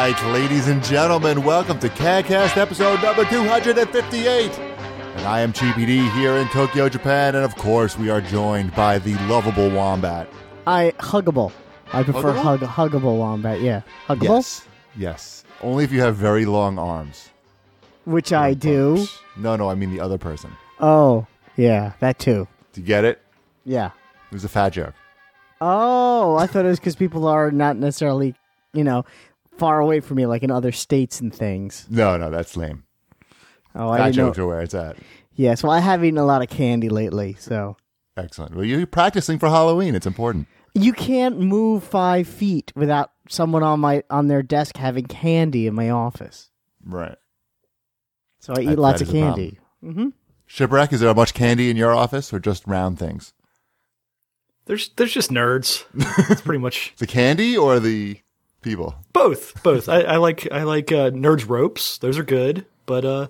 right, ladies and gentlemen, welcome to CADcast episode number 258. And I am Cheapy D here in Tokyo, Japan, and of course we are joined by the lovable Wombat. Huggable. I prefer huggable Wombat, yeah. Huggable? Yes. Only if you have very long arms. Which I do. No, I mean the other person. Oh, yeah, that too. Do you get it? Yeah. It was a fat joke. Oh, I thought it was because people are not necessarily, far away from me, like in other states and things. No, that's lame. Oh, I fat didn't know. jokes are where it's at. Yes, well, I have eaten a lot of candy lately, so. Excellent. Well, you're practicing for Halloween. It's important. You can't move 5 feet without someone on their desk having candy in my office. Right. So I eat lots of candy. Mm-hmm. Shipwreck, is there much candy in your office or just round things? There's just nerds. It's pretty much the candy or the people? Both. I like nerds ropes. Those are good, but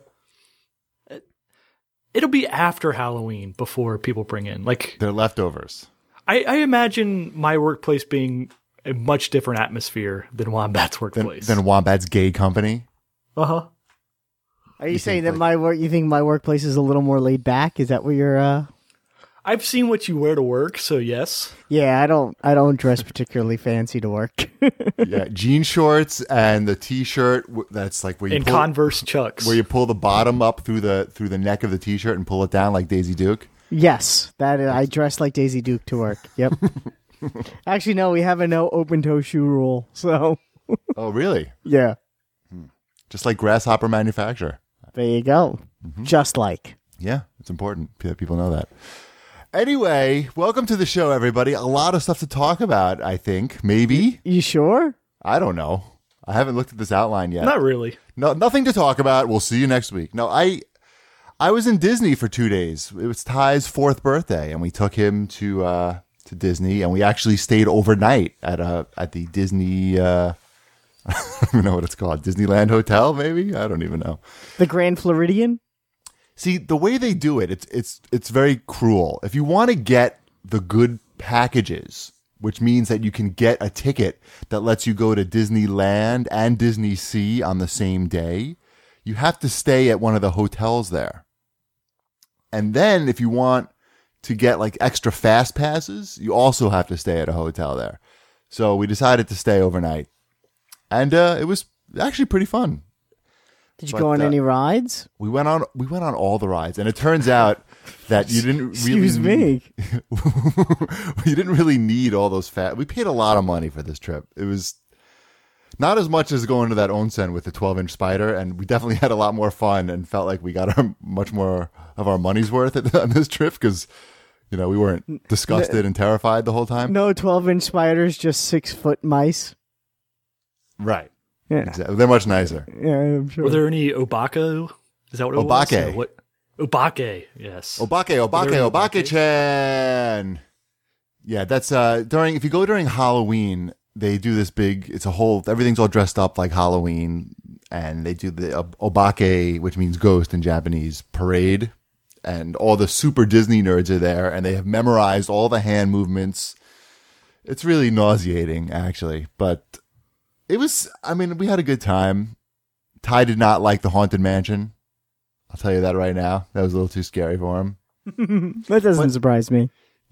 it'll be after Halloween before people bring in they're leftovers. I imagine my workplace being a much different atmosphere than Wombat's workplace. Than Wombat's gay company. Uh-huh. Are you saying that you think my workplace is a little more laid back? Is that what you're I've seen what you wear to work, so yes. Yeah, I don't dress particularly fancy to work. Yeah, jean shorts and the t-shirt that's like where you pull, Converse Chucks. Where you pull the bottom up through the neck of the t-shirt and pull it down like Daisy Duke. Yes, I dress like Daisy Duke to work. Yep. Actually, no, we have a no open-toe shoe rule, so. Oh, really? Yeah. Just like Grasshopper Manufacturer. There you go. Mm-hmm. Just like. Yeah, it's important. People know that. Anyway, welcome to the show, everybody. A lot of stuff to talk about, I think. Maybe. You sure? I don't know. I haven't looked at this outline yet. Not really. No, nothing to talk about. We'll see you next week. No, I was in Disney for 2 days. It was Ty's 4th birthday, and we took him to Disney, and we actually stayed overnight at the Disney. I don't even know what it's called. Disneyland Hotel, maybe? I don't even know. The Grand Floridian? See, the way they do it, it's very cruel. If you want to get the good packages, which means that you can get a ticket that lets you go to Disneyland and Disney Sea on the same day, you have to stay at one of the hotels there. And then if you want to get like extra fast passes, you also have to stay at a hotel there. So we decided to stay overnight. And it was actually pretty fun. Did you go on any rides? We went on all the rides, and it turns out that you didn't really Excuse me. You didn't really need all those We paid a lot of money for this trip. It was not as much as going to that onsen with the 12-inch spider, and we definitely had a lot more fun and felt like we got much more of our money's worth on this trip because we weren't disgusted and terrified the whole time. No 12-inch spiders, just 6-foot mice. Right. Yeah. Exactly. They're much nicer. Yeah, I'm sure. Were there any Obaka? Is that what it was? Obake. What? Obake, yes. Obake-chan. Yeah, that's if you go during Halloween, they do this big, everything's all dressed up like Halloween, and they do the Obake, which means ghost in Japanese, parade, and all the super Disney nerds are there, and they have memorized all the hand movements. It's really nauseating, actually, but we had a good time. Ty did not like the Haunted Mansion. I'll tell you that right now. That was a little too scary for him. That doesn't surprise me.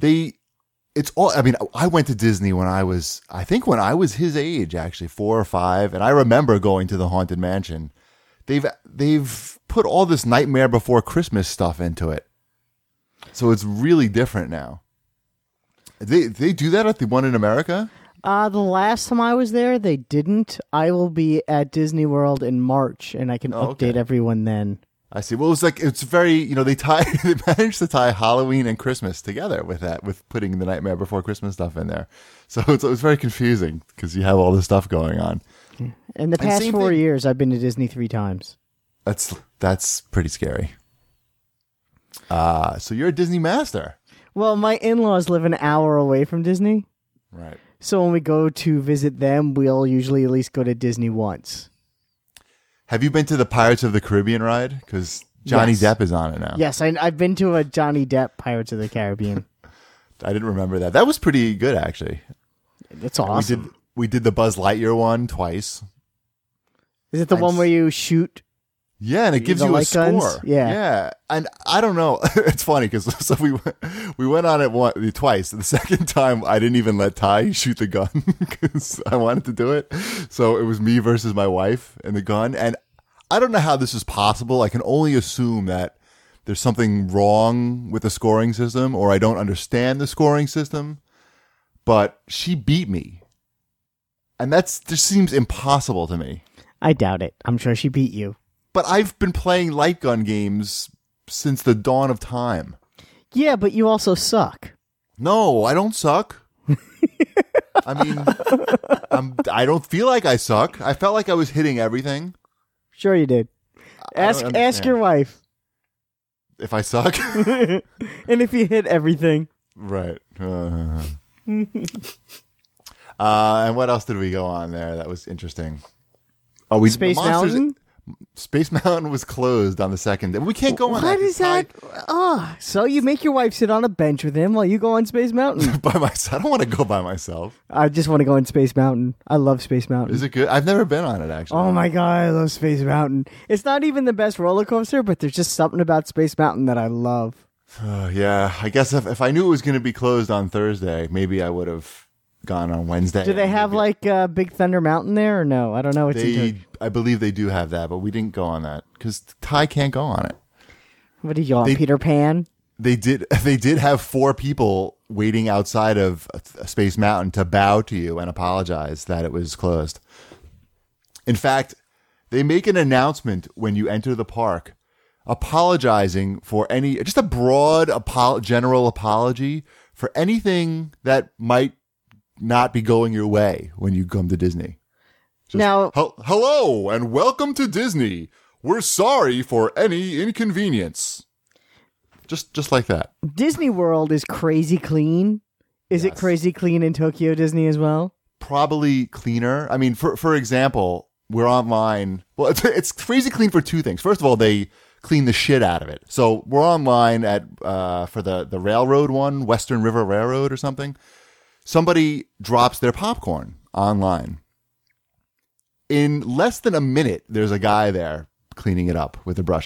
I went to Disney when I was his age, actually, 4 or 5, and I remember going to the Haunted Mansion. They've put all this Nightmare Before Christmas stuff into it. So it's really different now. They do that at the one in America? The last time I was there, they didn't. I will be at Disney World in March, and I can update everyone then. I see. Well, it's very, they managed to tie Halloween and Christmas together with putting the Nightmare Before Christmas stuff in there. So it was very confusing because you have all this stuff going on. In the past 4 years, I've been to Disney 3 times. That's pretty scary. So you're a Disney master. Well, my in-laws live an hour away from Disney. Right. So when we go to visit them, we'll usually at least go to Disney once. Have you been to the Pirates of the Caribbean ride? Because Johnny Depp is on it now. Yes, I've been to a Johnny Depp Pirates of the Caribbean. I didn't remember that. That was pretty good, actually. That's awesome. We did the Buzz Lightyear one twice. Is it the one where you shoot? Yeah, and it gives The you a light guns? score. Yeah. And I don't know. It's funny because so we went on it twice. The second time, I didn't even let Ty shoot the gun because I wanted to do it. So it was me versus my wife and the gun. And I don't know how this is possible. I can only assume that there's something wrong with the scoring system, or I don't understand the scoring system. But she beat me, and that just seems impossible to me. I doubt it. I'm sure she beat you. But I've been playing light gun games since the dawn of time. Yeah, but you also suck. No, I don't suck. I mean, I don't feel like I suck. I felt like I was hitting everything. Sure you did. Ask your wife. If I suck? And if you hit everything. Right. And what else did we go on there that was interesting? Oh, Space Mountain? Space Mountain was closed on the second day. We can't go on that. What is that? So you make your wife sit on a bench with him while you go on Space Mountain. By myself. I don't want to go by myself. I just want to go on Space Mountain. I love Space Mountain. Is it good? I've never been on it, actually. Oh my God, I love Space Mountain. It's not even the best roller coaster, but there's just something about Space Mountain that I love. Yeah, I guess if I knew it was going to be closed on Thursday, maybe I would have gone on Wednesday. Do they have like Big Thunder Mountain there or no? I don't know. I believe they do have that, but we didn't go on that because Ty can't go on it. What do you on Peter Pan? They did have 4 people waiting outside of Space Mountain to bow to you and apologize that it was closed. In fact, they make an announcement when you enter the park apologizing for just a broad general apology for anything that might not be going your way when you come to Disney. Now, hello and welcome to Disney. We're sorry for any inconvenience. Just like that. Disney World is crazy clean. Is it crazy clean in Tokyo Disney as well? Probably cleaner. I mean, for example, we're online. Well, it's crazy clean for 2 things. First of all, they clean the shit out of it. So we're online at for the railroad one, Western River Railroad or something. Somebody drops their popcorn online. In less than a minute, there's a guy there cleaning it up with a brush.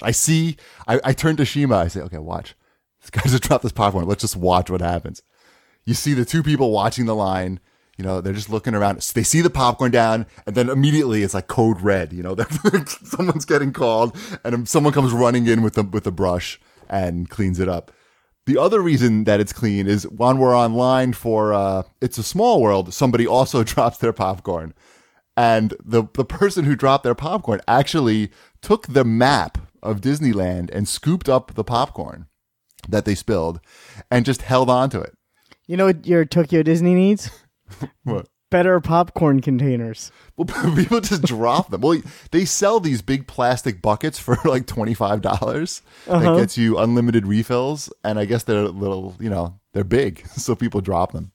I turn to Shima. I say, okay, watch. This guy just dropped this popcorn. Let's just watch what happens. You see the 2 people watching the line. You know, they're just looking around. So they see the popcorn down, and then immediately it's like code red. You know, someone's getting called, and someone comes running in with the brush and cleans it up. The other reason that it's clean is when we're online for It's a Small World, somebody also drops their popcorn. And the person who dropped their popcorn actually took the map of Disneyland and scooped up the popcorn that they spilled and just held on to it. You know what your Tokyo Disney needs? What? Better popcorn containers. Well, people just drop them. Well, they sell these big plastic buckets for like $25 that gets you unlimited refills. And I guess they're little, they're big. So people drop them.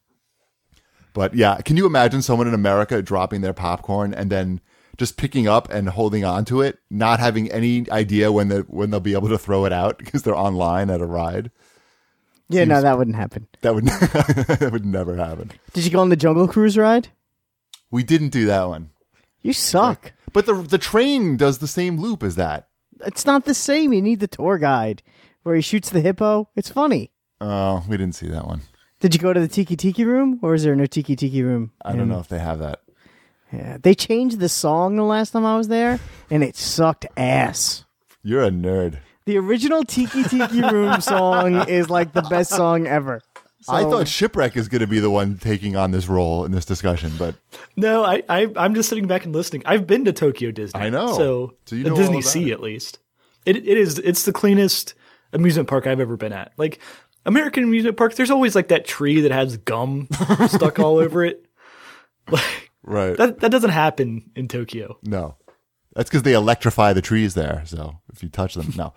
But yeah, can you imagine someone in America dropping their popcorn and then just picking up and holding on to it, not having any idea when they'll be able to throw it out because they're online at a ride? Yeah, no, that wouldn't happen. That would never happen. Did you go on the Jungle Cruise ride? We didn't do that one. You suck. But the train does the same loop as that. It's not the same. You need the tour guide where he shoots the hippo. It's funny. Oh, we didn't see that one. Did you go to the Tiki Tiki room, or is there no Tiki Tiki room? I don't know if they have that. Yeah, they changed the song the last time I was there, and it sucked ass. You're a nerd. The original Tiki Tiki room song is like the best song ever. So, I thought Shipwreck is going to be the one taking on this role in this discussion, but no, I'm just sitting back and listening. I've been to Tokyo Disney. I know. So you know Disney Sea at least. It's the cleanest amusement park I've ever been at. Like American amusement parks, there's always like that tree that has gum stuck all over it. Like, right. That doesn't happen in Tokyo. No. That's because they electrify the trees there. So if you touch them, no.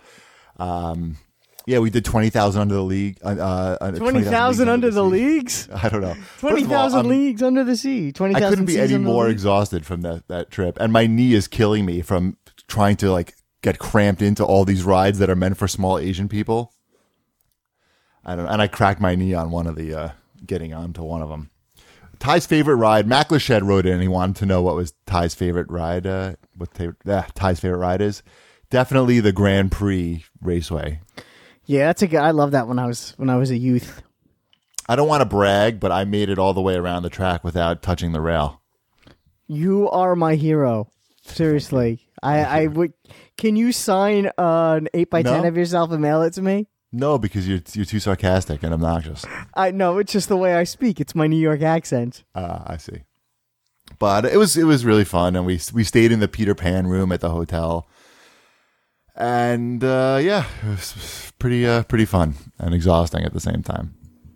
Yeah, we did 20,000 under the league. 20,000 under the leagues? I don't know. 20,000 leagues under the sea. 20,000 I couldn't be any more exhausted from that trip. And my knee is killing me from trying to get cramped into all these rides that are meant for small Asian people. I don't know. And I cracked my knee on one of the, getting onto one of them. Ty's favorite ride, Macklashed wrote in and he wanted to know what was Ty's favorite ride. what Ty's favorite ride is. Definitely the Grand Prix Raceway. Yeah, that's a good. I love that when I was a youth. I don't want to brag, but I made it all the way around the track without touching the rail. You are my hero. Seriously, I would. Can you sign an 8x10 of yourself and mail it to me? No, because you're too sarcastic and obnoxious. I know, it's just the way I speak. It's my New York accent. I see. But it was really fun, and we stayed in the Peter Pan room at the hotel, and it was pretty fun and exhausting at the same time.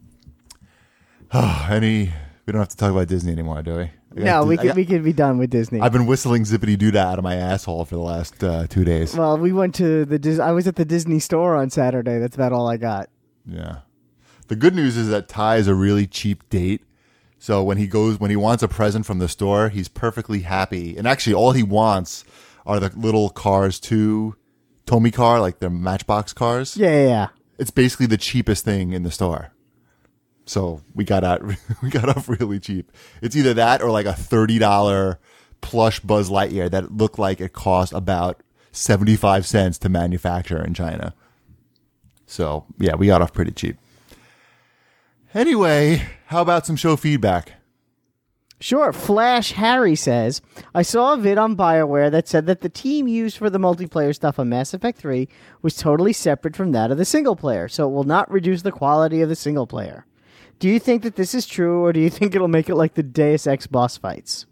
We don't have to talk about Disney anymore, do we? No, we could be done with Disney. I've been whistling Zippity Doo Dah out of my asshole for the last 2 days. Well, we went to I was at the Disney store on Saturday. That's about all I got. Yeah. The good news is that Ty is a really cheap date. So when he wants a present from the store, he's perfectly happy. And actually, all he wants are the little Cars 2 Tomy car, like the Matchbox cars. Yeah. It's basically the cheapest thing in the store. So we got off really cheap. It's either that or like a $30 plush Buzz Lightyear that looked like it cost about 75 cents to manufacture in China. So yeah, we got off pretty cheap. Anyway, how about some show feedback? Sure. Flash Harry says, I saw a vid on BioWare that said that the team used for the multiplayer stuff on Mass Effect 3 was totally separate from that of the single player, so it will not reduce the quality of the single player. Do you think that this is true, or do you think it'll make it like the Deus Ex boss fights?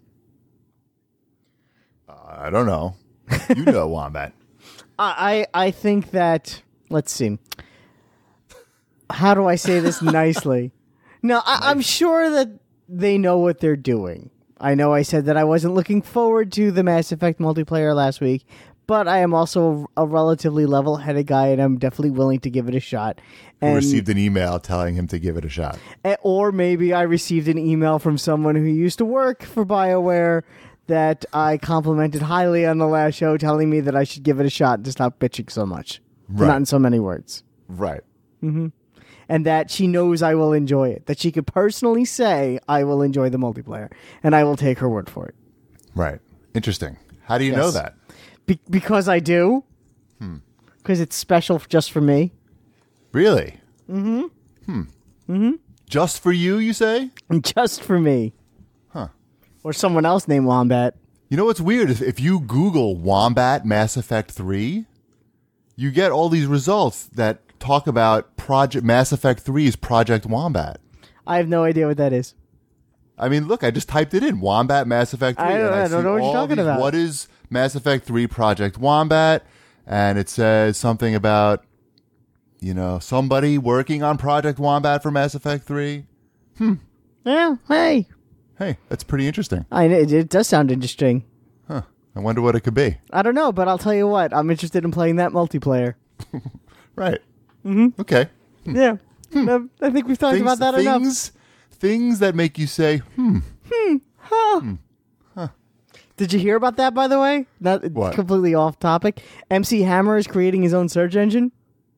I don't know. You know, Wombat. I think that, let's see. How do I say this nicely? No, I'm sure that they know what they're doing. I know I said that I wasn't looking forward to the Mass Effect multiplayer last week, but I am also a relatively level-headed guy, and I'm definitely willing to give it a shot. And, received an email telling him to give it a shot. Or maybe I received an email from someone who used to work for BioWare that I complimented highly on the last show, telling me that I should give it a shot to stop bitching so much. Right. Not in so many words. Right. Mm-hmm. And that she knows I will enjoy it. That she could personally say, I will enjoy the multiplayer. And I will take her word for it. Right. Interesting. How do you know that? Because I do. Because it's special just for me. Really? Just for you say? Just for me. Huh. Or someone else named Wombat. You know what's weird? If you Google Wombat Mass Effect 3, you get all these results that talk about Mass Effect 3's Project Wombat. I have no idea what that is. I mean, look, I just typed it in. Wombat Mass Effect 3. I don't know what you're talking about. What is Mass Effect 3 Project Wombat? And it says something about, somebody working on Project Wombat for Mass Effect 3. Yeah, hey. Hey, that's pretty interesting. It does sound interesting. Huh. I wonder what it could be. I don't know, but I'll tell you what. I'm interested in playing that multiplayer. Right. Mm-hmm. Okay. Yeah. I think we've talked about that enough. Things that make you say, Did you hear about that, by the way? Not what? Completely off topic. MC Hammer is creating his own search engine.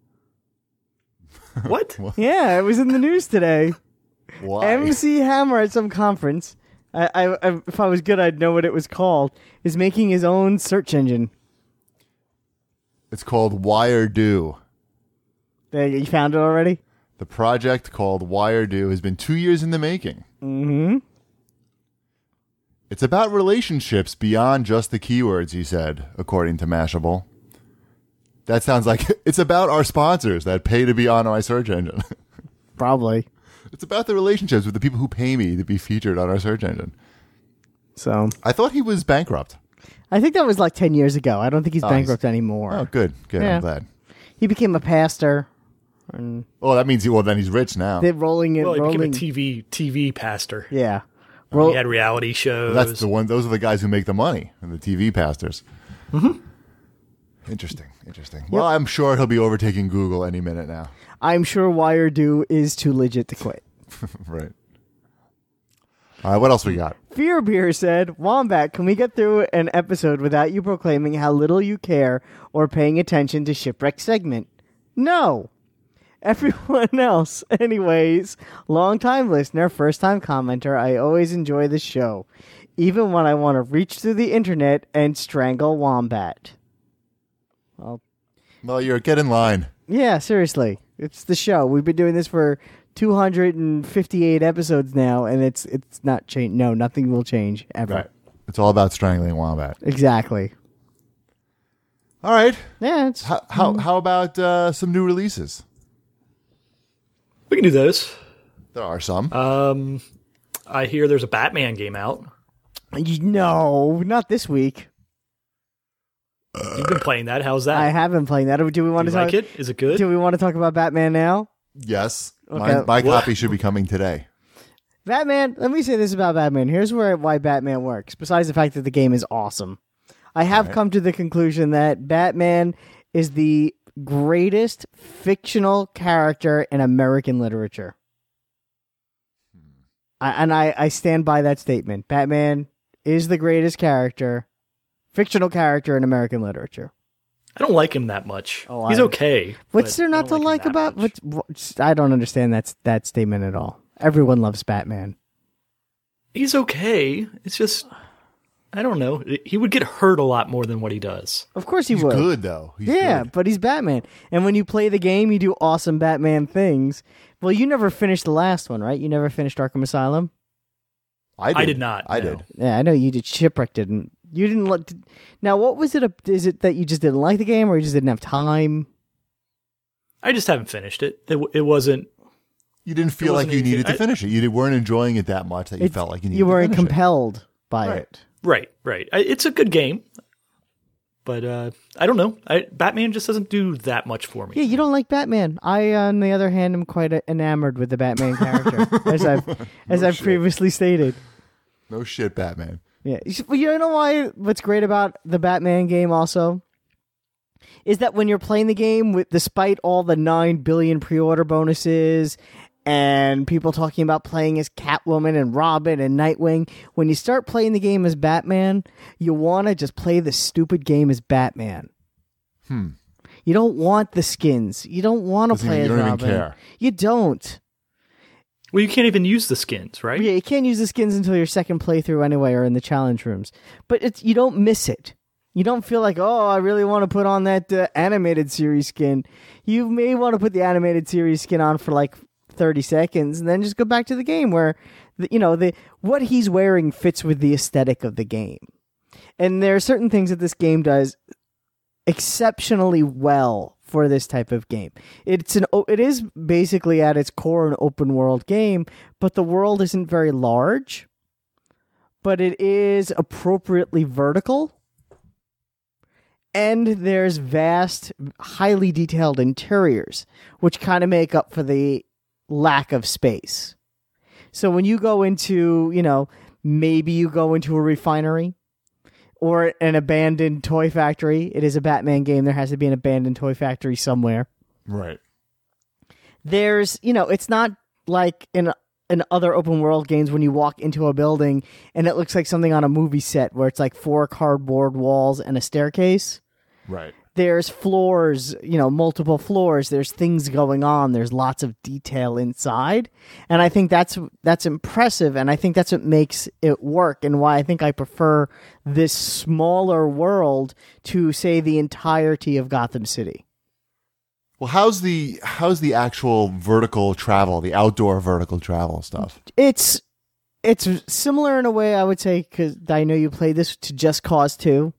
What? Yeah, it was in the news today. Why? MC Hammer at some conference, if I was good, I'd know what it was called, is making his own search engine. It's called WireDo. There, you found it already? The project called WireDo has been 2 years in the making. Mm-hmm. It's about relationships beyond just the keywords, he said, according to Mashable. That sounds like it's about our sponsors that pay to be on my search engine. Probably. It's about the relationships with the people who pay me to be featured on our search engine. So I thought he was bankrupt. I think that was like 10 years ago. I don't think he's bankrupt anymore. Oh, good. Yeah. I'm glad. He became a pastor. And oh, that means then he's rich now. they're rolling it. Well, he became a TV pastor. Yeah. He had reality shows. Well, that's the one. Those are the guys who make the money, and the TV pastors. Mm-hmm. Interesting. Yep. Well, I'm sure he'll be overtaking Google any minute now. I'm sure WireDo is too legit to quit. Right. All right, what else we got? Fear Beer said, Wombat, can we get through an episode without you proclaiming how little you care or paying attention to Shipwreck segment? No. Everyone else. Anyways, long-time listener, first-time commenter, I always enjoy the show. even when I want to reach through the internet and strangle Wombat. Well, get in line. Yeah, seriously. It's the show. We've been doing this for 258 episodes now, and it's not changed. No, nothing will change ever. Right. It's all about strangling Wombat. Exactly. All right. Yeah. It's, How about some new releases? We can do those. There are some. I hear there's a Batman game out. No, not this week. You've been playing that. How's that? I have been playing that. Do we want Do to you talk? like it? Is it good? Do we want to talk about Batman now? Yes. Okay. My copy should be coming today. Batman. Let me say this about Batman. Here's why Batman works. Besides the fact that the game is awesome, I have come to the conclusion that Batman is the greatest fictional character in American literature. I stand by that statement. Batman is the greatest fictional character in American literature. I don't like him that much. Oh, He's okay. What's there not to like about? I don't understand that statement at all. Everyone loves Batman. He's okay. It's just, I don't know. He would get hurt a lot more than what he does. Of course He's would. good, though. He's good. But he's Batman. And when you play the game, you do awesome Batman things. Well, you never finished the last one, right? You never finished Arkham Asylum? I did not. I no. did. Yeah, I know you did. Shipwreck didn't. You didn't look. Now, what was it? Is it that you just didn't like the game, or you just didn't have time? I just haven't finished it. It wasn't. You didn't feel like you needed to finish it. You weren't enjoying it that much that you felt like you needed to finish it. You weren't compelled by it. Right. It's a good game, but I don't know. Batman just doesn't do that much for me. Yeah, you don't like Batman. I, on the other hand, am quite enamored with the Batman character, as I've previously stated. No shit, Batman. Yeah, you know why? What's great about the Batman game also is that when you're playing the game, despite all the 9 billion pre-order bonuses and people talking about playing as Catwoman and Robin and Nightwing, when you start playing the game as Batman, you want to just play the stupid game as Batman. You don't want the skins. You don't want to play as Robin. You don't even care. You don't. Well, you can't even use the skins, right? Yeah, you can't use the skins until your second playthrough anyway, or in the challenge rooms. But you don't miss it. You don't feel like, oh, I really want to put on that animated series skin. You may want to put the animated series skin on for like 30 seconds, and then just go back to the game where, what he's wearing fits with the aesthetic of the game. And there are certain things that this game does exceptionally well for this type of game. It is basically at its core an open world game, but the world isn't very large, but it is appropriately vertical. And there's vast, highly detailed interiors, which kind of make up for the lack of space. So when you go into, maybe you go into a refinery or an abandoned toy factory. It is a Batman game. There has to be an abandoned toy factory somewhere. Right. There's, it's not like in other open world games when you walk into a building and it looks like something on a movie set where it's like 4 cardboard walls and a staircase. Right. There's floors, multiple floors. There's things going on. There's lots of detail inside. And I think that's impressive. And I think that's what makes it work and why I think I prefer this smaller world to, say, the entirety of Gotham City. Well, how's the actual vertical travel, the outdoor vertical travel stuff? It's similar in a way, I would say, because I know you played this, to Just Cause 2.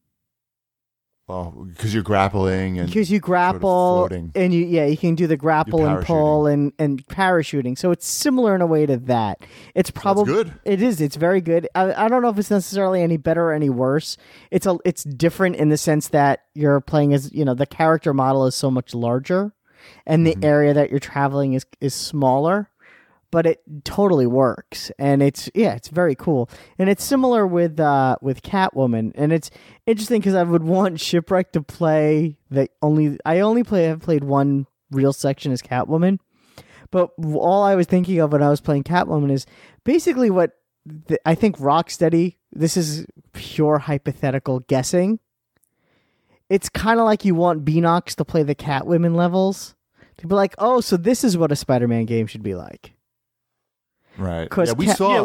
Well, because you're grappling and because you grapple sort of and you can do the grapple and pull and parachuting. So it's similar in a way to that. It's probably good. It is. It's very good. I don't know if it's necessarily any better or any worse. It's different in the sense that you're playing as the character model is so much larger, and the area that you're traveling is smaller. But it totally works, and it's very cool, and it's similar with Catwoman, and it's interesting because I would want Shipwreck to play have played one real section as Catwoman, but all I was thinking of when I was playing Catwoman is basically what I think Rocksteady. This is pure hypothetical guessing. It's kind of like you want Beanox to play the Catwoman levels to be like, oh, so this is what a Spider-Man game should be like. Right. Yeah, we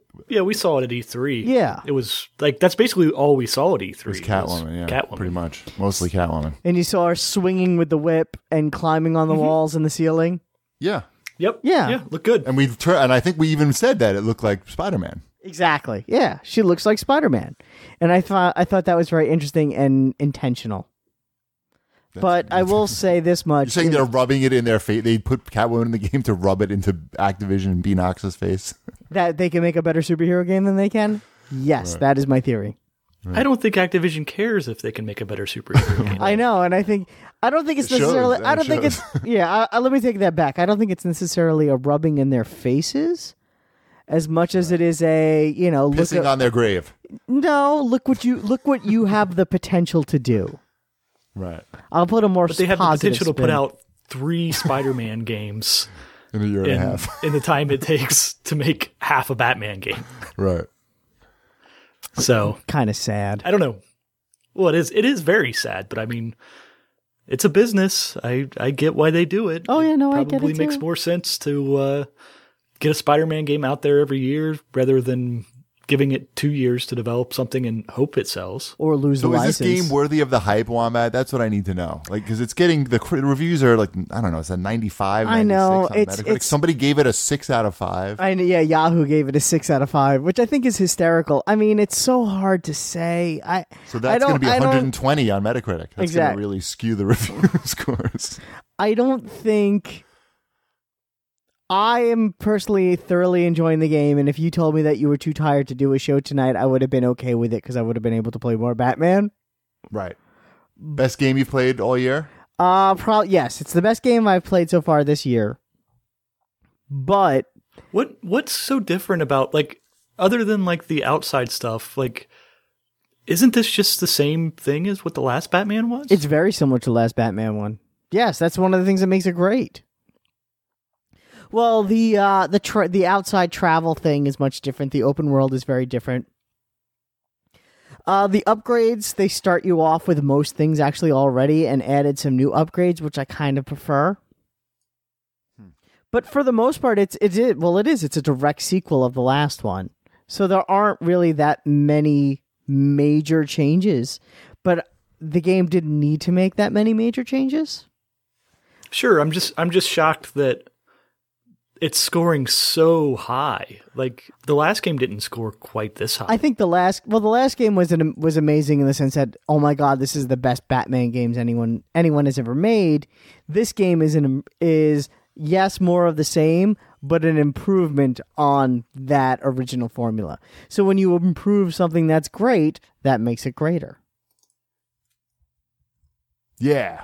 Yeah, we saw it at E3. Yeah. It was like, that's basically all we saw at E3. It was Catwoman, yeah. Catwoman. Pretty much. Mostly Catwoman. And you saw her swinging with the whip and climbing on the walls and the ceiling. Yeah. Yep. Yeah. Yeah, look good. And and I think we even said that it looked like Spider-Man. Exactly. Yeah, she looks like Spider-Man. And I thought that was very interesting and intentional. But I will say this much. You're saying they're rubbing it in their face. They put Catwoman in the game to rub it into Activision and Beanox's face. That they can make a better superhero game than they can? Yes, that is my theory. I don't think Activision cares if they can make a better superhero game. I know, and I don't think it's necessarily. shows, I don't think it it's. Yeah, let me take that back. I don't think it's necessarily a rubbing in their faces, as much as it is a look Pissing on their grave. No, look what you have the potential to do. Right. I'll put a more. But they have the positive potential to spin. put out 3 Spider-Man games In a year and a half. in the time it takes to make half a Batman game. Right. So Kind of sad. I don't know. Well, it is very sad, but I mean, it's a business. I get why they do it. Oh, yeah, no, I get it Probably makes too. more sense to get a Spider-Man game out there every year rather than giving it 2 years to develop something and hope it sells. Or lose So the is license. this game worthy of the hype, Wombat? That's what I need to know. Like, because it's getting the reviews are like, I don't know, it's a 95. I know, 96 on Metacritic. it's- Somebody gave it a 6 out of 5. Yeah, Yahoo gave it a 6 out of 5, which I think is hysterical. I mean, it's so hard to say. So that's going to be I don't- 120 on Metacritic. That's going Exact- to really skew the review scores. I don't think. I am personally thoroughly enjoying the game, and if you told me that you were too tired to do a show tonight, I would have been okay with it because I would have been able to play more Batman. Right. Best game you've played all year? Probably yes, it's the best game I've played so far this year. But What's so different about, like, other than like the outside stuff, like, isn't this just the same thing as what the last Batman was? it's very similar to the last Batman one. Yes, that's one of the things that makes it great. Well, the outside travel thing is much different. The open world is very different. The upgrades, they start you off with most things actually already and added some new upgrades, which I kind of prefer. But for the most part, it's a direct sequel of the last one. So there aren't really that many major changes, but the game didn't need to make that many major changes. Sure, I'm just shocked that it's scoring so high. Like, the last game didn't score quite this high. I think the last game was amazing in the sense that, oh my god, this is the best Batman games anyone has ever made. This game is yes, more of the same, but an improvement on that original formula. So when you improve something that's great, that makes it greater. Yeah.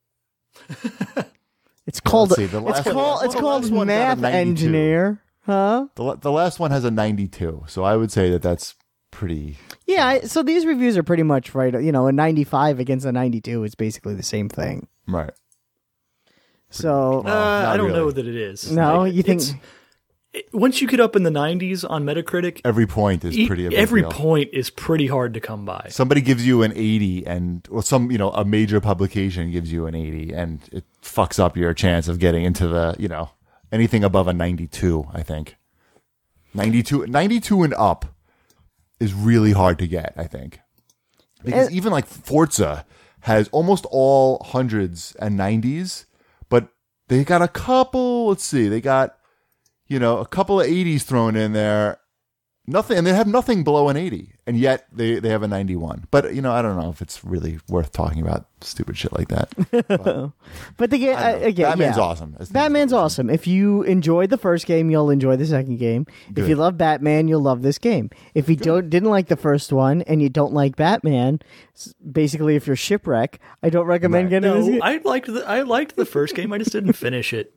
It's called let's see, the last one got Math a 92. Engineer, huh? The last one has a 92, so I would say that's pretty. Yeah, so these reviews are pretty much right. A 95 against a 92 is basically the same thing. Right. So not I don't really. know that it is. no, Like, you think once you get up in the 90s on Metacritic, Every point is pretty. a big every deal. point is pretty hard to come by. Somebody gives you an 80 or a major publication gives you an 80 and it fucks up your chance of getting into the, anything above a 92, I think. 92 and up is really hard to get, I think. Because even like Forza has almost all hundreds and 90s, but they got a couple, they got, a couple of 80s thrown in there. Nothing, and they have nothing below an 80, and yet they have a 91. But I don't know if it's really worth talking about stupid shit like that. But the game again, Batman's yeah. awesome. Batman's awesome. If you enjoyed the first game, you'll enjoy the second game. If you love Batman, you'll love this game. If you didn't like the first one and you don't like Batman, basically if you're shipwreck, I don't recommend getting this No, game. I liked the first game. I just didn't finish it.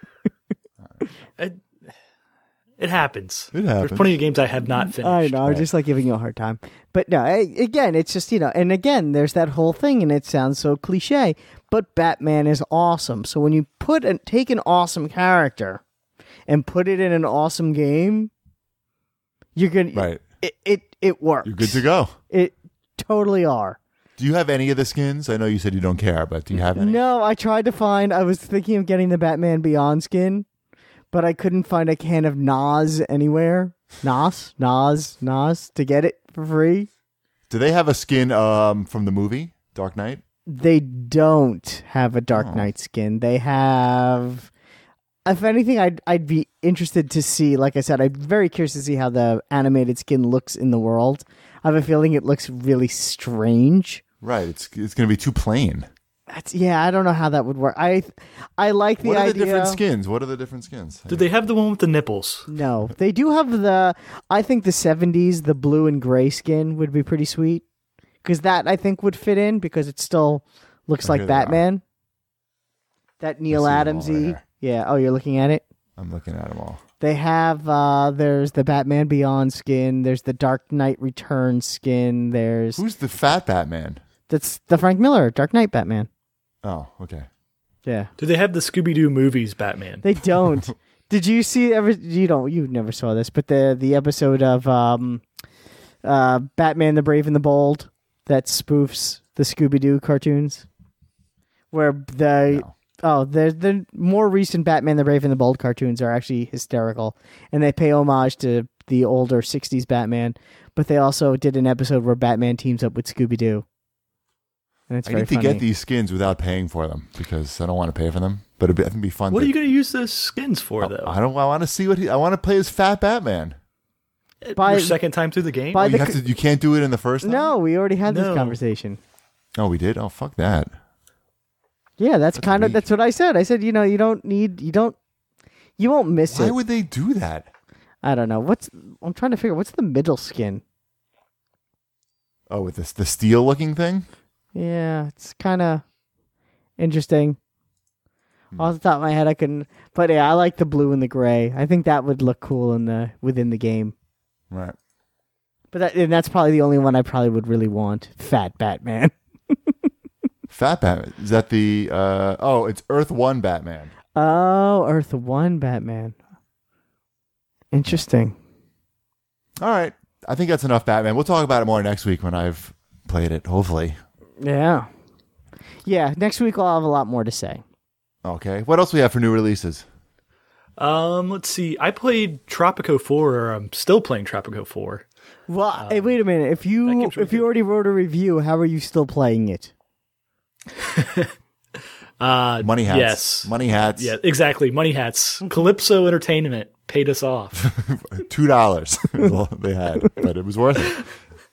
It happens. It happens. There's plenty of games I have not finished. I know, I'm Right. just like giving you a hard time. But no, again, it's just, and again, there's that whole thing, and it sounds so cliche, but Batman is awesome. So when you take an awesome character and put it in an awesome game, you're going Right. It works. You're good to go. It totally are. Do you have any of the skins? I know you said you don't care, but do you have any? No, I tried to find, I was thinking of getting the Batman Beyond skin, but I couldn't find a can of Nas anywhere. Nas to get it for free. Do they have a skin from the movie Dark Knight? They don't have a Dark Knight skin. They have. If anything, I'd be interested to see. Like I said, I'm very curious to see how the animated skin looks in the world. I have a feeling it looks really strange. Right. It's going to be too plain. I don't know how that would work. I like the idea. What are the different skins? What are the different skins? Did they have the one with the nipples? No, they do have I think the 70s, the blue and gray skin would be pretty sweet. Because that, I think, would fit in because it still looks like Batman. That Neil Adams-y. Yeah. Oh, you're looking at it? I'm looking at them all. They have, there's the Batman Beyond skin. There's the Dark Knight Returns skin. Who's the fat Batman? That's the Frank Miller Dark Knight Batman. Oh, okay. Yeah. Do they have the Scooby-Doo movies Batman? They don't. Did you see you never saw this, but the episode of Batman the Brave and the Bold that spoofs the Scooby-Doo cartoons? Where the more recent Batman the Brave and the Bold cartoons are actually hysterical, and they pay homage to the older 60s Batman, but they also did an episode where Batman teams up with Scooby-Doo. And it's I need to get these skins without paying for them because I don't want to pay for them, but I think it'd be fun. What are you going to use those skins for, though? I want to see I want to play as fat Batman. Your second time through the game? You can't do it in the first time? No, we already had this conversation. Oh, we did? Oh, fuck that. Yeah, that's what I said. I said, you won't miss it. Why would they do that? I don't know. I'm trying to figure what's the middle skin? Oh, with the steel looking thing? Yeah, it's kind of interesting. Off the top of my head, I couldn't. But yeah, I like the blue and the gray. I think that would look cool within the game. Right. But that's probably the only one I probably would really want. Fat Batman. Fat Batman. Is that the... it's Earth 1 Batman. Oh, Earth 1 Batman. Interesting. All right. I think that's enough Batman. We'll talk about it more next week when I've played it, hopefully. Yeah. Yeah, next week I'll have a lot more to say. Okay. What else we have for new releases? Let's see. I played Tropico 4, or I'm still playing Tropico 4. Well, hey, wait a minute. If you already wrote a review, how are you still playing it? Money hats. Yes. Money hats. Yeah, exactly. Money hats. Calypso Entertainment paid us off. $2 is all they had, but it was worth it.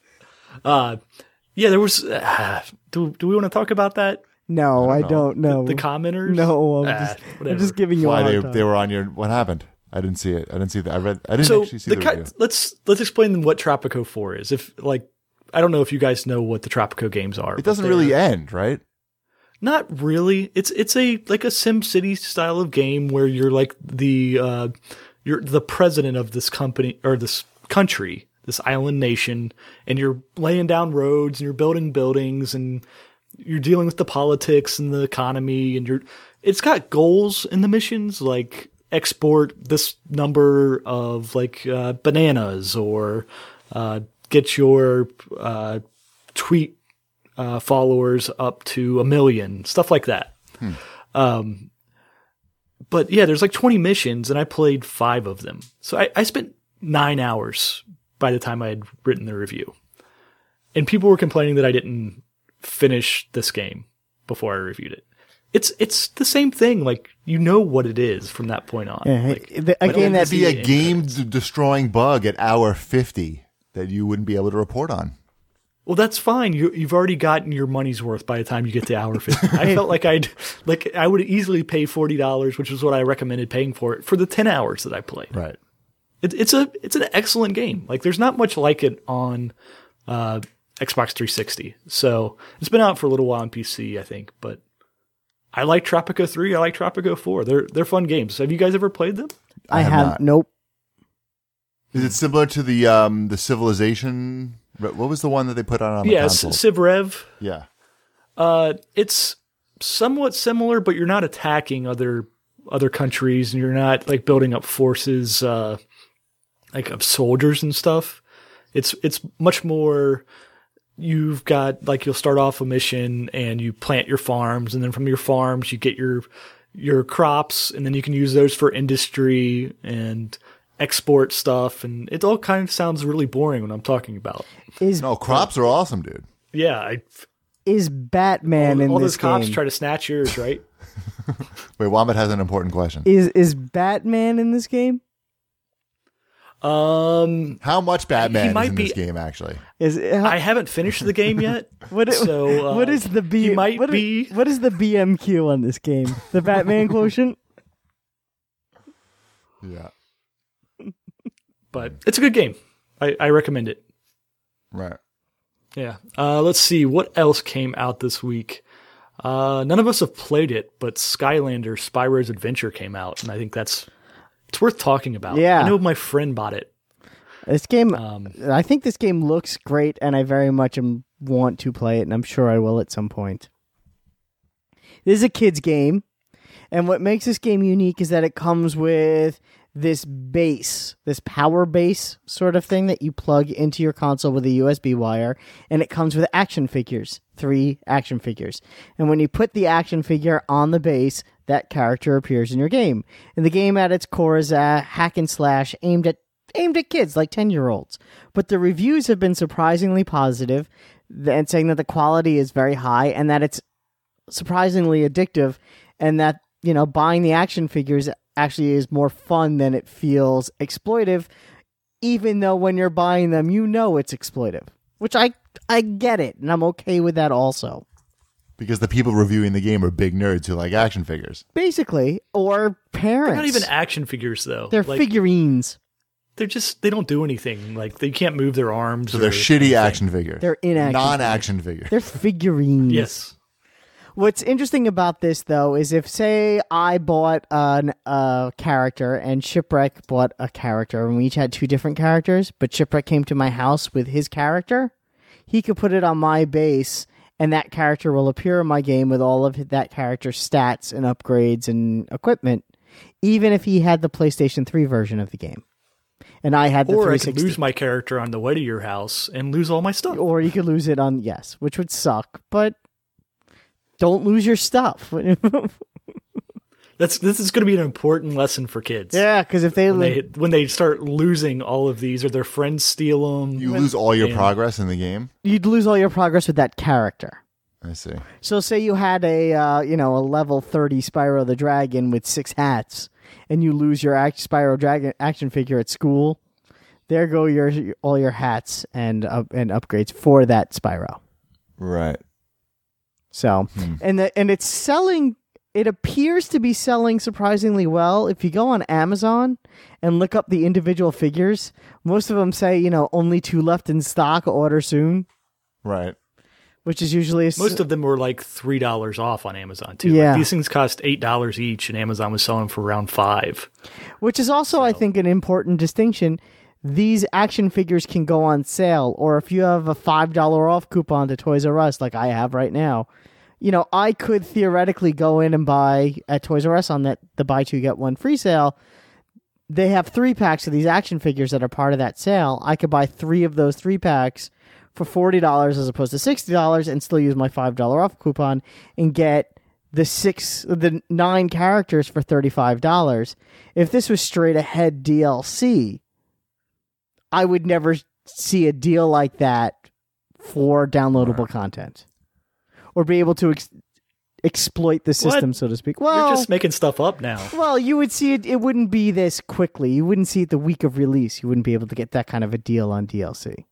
Yeah, there was... do we want to talk about that? No, I don't know. The commenters? No, I'm just giving you why a hard time. they were on your... What happened? I didn't see it. I didn't see that. I didn't actually see the review. Let's explain what Tropico 4 is. I don't know if you guys know what the Tropico games are. It doesn't really end, right? Not really. It's a Sim City style of game where you're like you're the president of this company or this country, this island nation, and you're laying down roads and you're building buildings and you're dealing with the politics and the economy and it's got goals in the missions like export this number of bananas or get your tweet followers up to 1 million, stuff like that. But yeah, there's 20 missions and I played 5 of them. So I spent 9 hours by the time I had written the review. And people were complaining that I didn't finish this game before I reviewed it. It's the same thing. You know what it is from that point on. Yeah, again, that'd be a game-destroying bug at hour 50 that you wouldn't be able to report on. Well, that's fine. You've already gotten your money's worth by the time you get to hour 50. I felt like I would easily pay $40, which is what I recommended paying for it, for the 10 hours that I played. Right. It's an excellent game. There's not much like it on Xbox 360. So it's been out for a little while on PC, I think. But I like Tropico 3. I like Tropico 4. They're fun games. Have you guys ever played them? I have not. Nope. Is it similar to the Civilization? What was the one that they put on the console? Civ Rev. Yeah. It's somewhat similar, but you're not attacking other countries, and you're not building up forces of soldiers and stuff. It's much more. You've got you'll start off a mission and you plant your farms, and then from your farms you get your crops, and then you can use those for industry and export stuff, and it all kind of sounds really boring when I'm talking about. No, crops are awesome, dude. Yeah, Is Batman in all this those cops game? try to snatch yours, right? Wait, Wombat has an important question. Is Batman in this game? How much Batman is might in be- this game, actually? I haven't finished the game yet. What is the B? he might what be. What is the BMQ on this game? The Batman quotient? Yeah. But it's a good game. I recommend it. Right. Yeah. Let's see what else came out this week. None of us have played it, but Skylander: Spyro's Adventure came out, and I think it's worth talking about. Yeah. I know my friend bought it. This game, I think this game looks great, and I very much want to play it, and I'm sure I will at some point. This is a kid's game, and what makes this game unique is that it comes with this base, this power base sort of thing that you plug into your console with a USB wire, and it comes with action figures, 3 action figures. And when you put the action figure on the base, that character appears in your game. And the game at its core is a hack and slash aimed at kids, like 10-year-olds. But the reviews have been surprisingly positive, and saying that the quality is very high and that it's surprisingly addictive, and that, buying the action figures actually is more fun than it feels exploitive, even though when you're buying them, it's exploitive. Which I get it, and I'm okay with that also. Because the people reviewing the game are big nerds who like action figures. Basically, or parents. They're not even action figures, though. They're figurines. They don't do anything. Like, they can't move their arms. So they're shitty action figures. They're inaction. Non-action figures. They're figurines. Yes. What's interesting about this, though, is if, say, I bought a character and Shipwreck bought a character, and we each had 2 different characters, but Shipwreck came to my house with his character, he could put it on my base, and that character will appear in my game with all of that character's stats and upgrades and equipment, even if he had the PlayStation 3 version of the game. And I had the Or I 360. could lose my character on the way to your house and lose all my stuff. Or you could lose it on, yes, which would suck, but don't lose your stuff. This is going to be an important lesson for kids. Yeah, because if when they start losing all of these, or their friends steal them, You lose all your progress in the game? you'd lose all your progress with that character. I see. So say you had a level 30 Spyro the Dragon with 6 hats, and you lose your Spyro Dragon action figure at school. There go all your hats and upgrades for that Spyro. Right. So and it's selling. It appears to be selling surprisingly well. If you go on Amazon and look up the individual figures, most of them say, only 2 left in stock, order soon. Right. Which is usually... most of them were like $3 off on Amazon, too. Yeah. Like, these things cost $8 each, and Amazon was selling for around $5. Which is also, I think, an important distinction. These action figures can go on sale, or if you have a $5 off coupon to Toys R Us, like I have right now, I could theoretically go in and buy at Toys R Us on the buy 2 get 1 free sale. They have 3 packs of these action figures that are part of that sale. I could buy 3 of those 3 packs for $40 as opposed to $60 and still use my $5 off coupon and get the 9 characters for $35. If this was straight ahead DLC, I would never see a deal like that for downloadable content. Or be able to exploit the system, so to speak. Well, you're just making stuff up now. Well, you would see it. It wouldn't be this quickly. You wouldn't see it the week of release. You wouldn't be able to get that kind of a deal on DLC.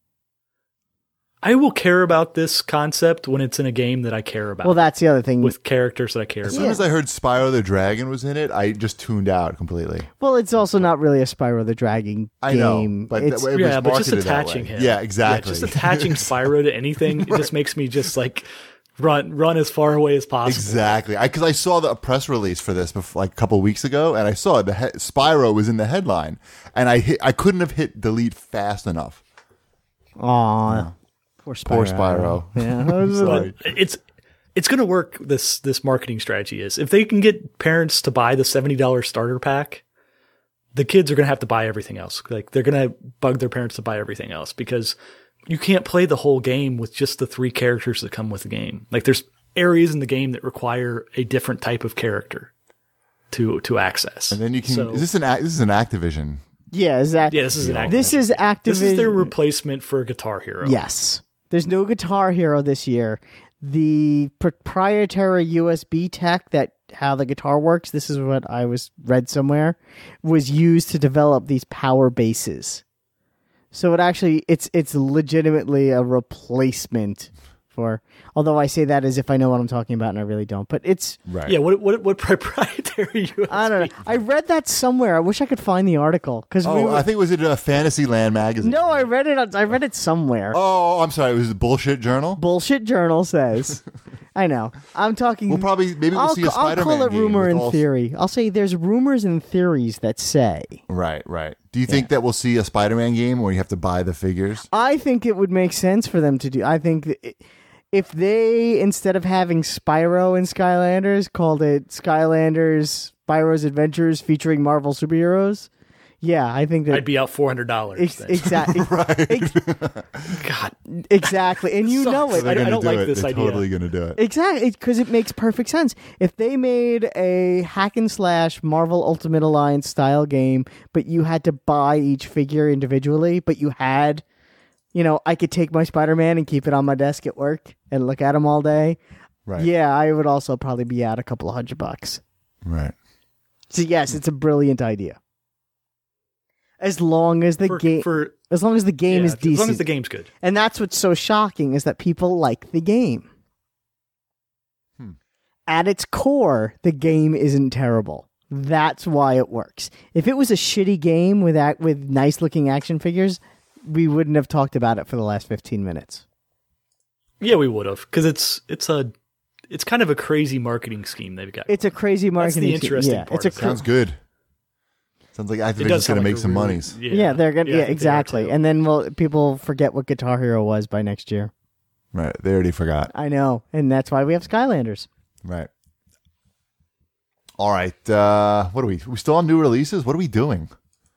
I will care about this concept when it's in a game that I care about. Well, that's the other thing. With characters that I care As about. soon as I heard Spyro the Dragon was in it, I just tuned out completely. Well, it's also not really a Spyro the Dragon I game. know, but It's- it was Yeah, but just marketed that attaching way. him. Yeah, exactly. Yeah, just attaching Spyro to anything, it just makes me just like run as far away as possible. Exactly. Because I saw the press release for this before, like a couple weeks ago, and I saw Spyro was in the headline, and I couldn't have hit delete fast enough. Aw. Poor Spyro. Poor Spyro. Yeah. Sorry. It's going to work. This marketing strategy is if they can get parents to buy the $70 starter pack, the kids are going to have to buy everything else. Like they're going to bug their parents to buy everything else because you can't play the whole game with just the 3 characters that come with the game. Like there's areas in the game that require a different type of character to access. And then you can. So- This is an Activision Yeah, is that? Yeah, this is an Activision. This is Activision. This is their replacement for Guitar Hero. Yes. There's no Guitar Hero this year. The proprietary USB tech that how the guitar works, this is what I read somewhere, was used to develop these power bases. So it's legitimately a replacement for, although I say that as if I know what I'm talking about and I really don't, but it's Right. Yeah, what proprietary USB? I don't know. I read that somewhere. I wish I could find the article because I think it was in a Fantasyland magazine. No, I read it somewhere. Oh, I'm sorry. It was a Bullshit Journal. Bullshit Journal says. I know. I'm talking. Maybe we'll see a Spider-Man I'll call it game rumor with and all- theory. I'll say there's rumors and theories that say. Right. Do you think that we'll see a Spider-Man game where you have to buy the figures? I think it would make sense for them to do. I think if they, instead of having Spyro and Skylanders, called it Skylanders Spyro's Adventures featuring Marvel superheroes. Yeah, I think that I'd be out $400. exactly. God, Exactly, and you Sucks. know it. I They're don't gonna like do it. this They're idea. Totally going to do it. Exactly, because it makes perfect sense. If they made a hack and slash Marvel Ultimate Alliance style game, but you had to buy each figure individually, but you had, I could take my Spider-Man and keep it on my desk at work and look at him all day. Right. Yeah, I would also probably be out a couple of $100. Right. So yes, it's a brilliant idea. As long as the game, as long as the game is decent, as long as the game's good. and that's what's so shocking is that people like the game. At its core, the game isn't terrible. That's why it works. If it was a shitty game with nice looking action figures, we wouldn't have talked about it for the last 15 minutes. Yeah, we would have, because it's kind of a crazy marketing scheme they've got. It's a crazy marketing. That's the interesting scheme. part It's a of it. Sounds good. Sounds like It Activision's does going to sound like make a some really- monies. Yeah, they're gonna. Yeah, I think they are exactly. too. And then people forget what Guitar Hero was by next year. Right. They already forgot. I know, and that's why we have Skylanders. Right. All right. What are we? We still on new releases? What are we doing?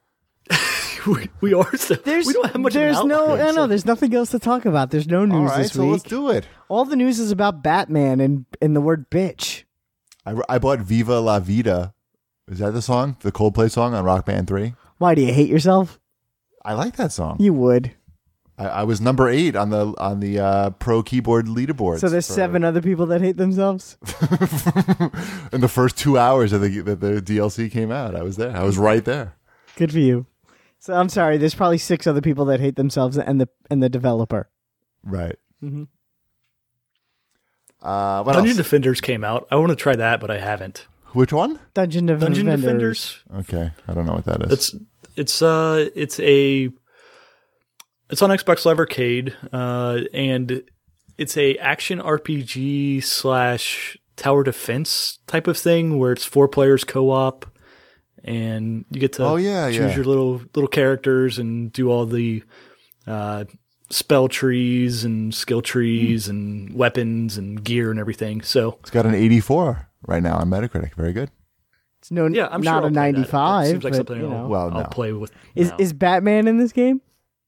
we are still. We don't have much. of an outline, so- There's nothing else to talk about. There's no All news right. this So week. let's do it. All the news is about Batman and the word bitch. I bought Viva La Vida. Is that the song? The Coldplay song on Rock Band 3? Why do you hate yourself? I like that song. You would. I was number 8 on the pro keyboard leaderboard. So there's 7 other people that hate themselves. in the first 2 hours that the DLC came out. I was there. I was right there. Good for you. So I'm sorry. There's probably 6 other people that hate themselves and the developer. Right. Mm-hmm. What Dungeon else? Defenders came out. I want to try that, but I haven't. Which one? Dungeon Defenders. Okay, I don't know what that is. It's on Xbox Live Arcade, and it's a action RPG / tower defense type of thing where it's 4 players co-op, and you get to choose your little characters and do all the spell trees and skill trees and weapons and gear and everything. So It's got an 84 right now on Metacritic. Very good. It's no, yeah, I'm not sure a I'll play that. 95. It seems like but, something you know. Well, I'll no. play with. Is now. is Batman in this game?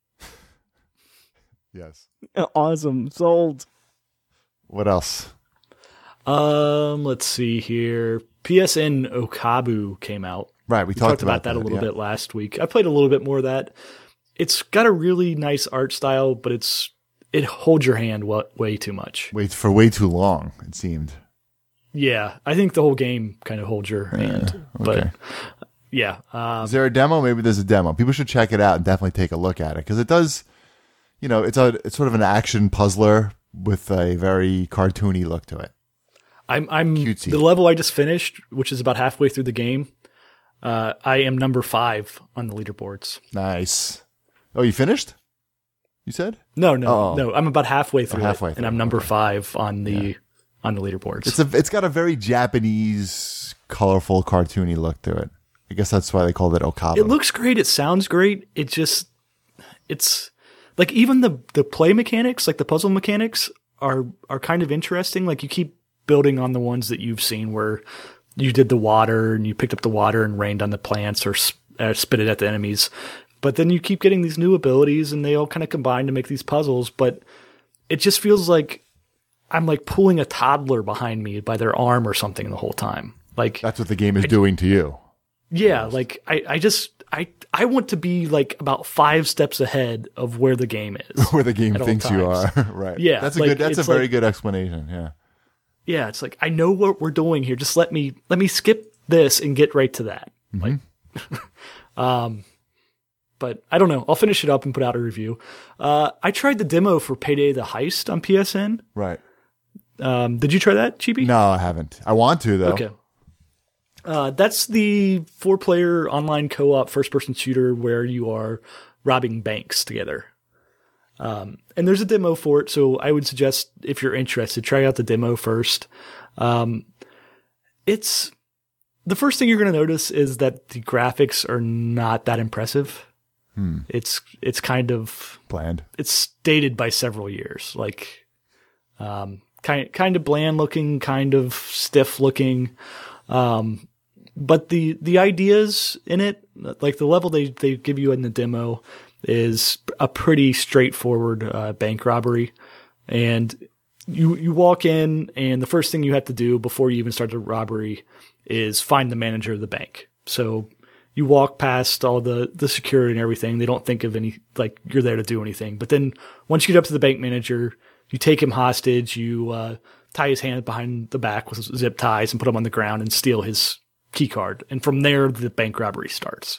Yes. Awesome. Sold. What else? Let's see here. PSN Okabu came out. Right, we We talked about that a little yeah. bit last week. I played a little bit more of that. It's got a really nice art style, but it holds your hand way too much. Wait for way too long. It seemed. Yeah, I think the whole game kind of holds your hand. But okay. yeah, Is there a demo? Maybe there's a demo. People should check it out and definitely take a look at it because it does. It's sort of an action puzzler with a very cartoony look to it. I'm Cutesy. the level I just finished, which is about halfway through the game. I am number 5 on the leaderboards. Nice. Oh, you finished? You said? No. I'm about halfway through, halfway it, through, and I'm number 5 on the leaderboards. It's got a very Japanese, colorful, cartoony look to it. I guess that's why they called it Okabu. It looks great. It sounds great. It's like even the play mechanics, like the puzzle mechanics, are kind of interesting. Like you keep building on the ones that you've seen where you did the water and you picked up the water and rained on the plants or spit it at the enemies. But then you keep getting these new abilities and they all kind of combine to make these puzzles. But it just feels like I'm like pulling a toddler behind me by their arm or something the whole time. Like That's what the game is doing to you. Yeah, like I want to be like about 5 steps ahead of where the game is. Where the game at all thinks you times. are. Right. Yeah, That's like, that's a it's very like- good explanation. Yeah. Yeah, it's like I know what we're doing here. Just let me skip this and get right to that. Like, but I don't know. I'll finish it up and put out a review. I tried the demo for Payday the Heist on PSN. Right. Did you try that, Chibi? No, I haven't. I want to though. Okay. That's the 4-player online co-op first-person shooter where you are robbing banks together. And there's a demo for it, so I would suggest if you're interested, try out the demo first. It's the first thing you're going to notice is that the graphics are not that impressive. It's kind of Bland. it's dated by several years, like kind of bland looking, kind of stiff looking. But the ideas in it, like the level they give you in the demo, is a pretty straightforward bank robbery. And you walk in, and the first thing you have to do before you even start the robbery is find the manager of the bank. So you walk past all the security and everything. They don't think of any, like, you're there to do anything. But then once you get up to the bank manager, you take him hostage, you tie his hand behind the back with zip ties and put him on the ground and steal his key card. And from there, the bank robbery starts.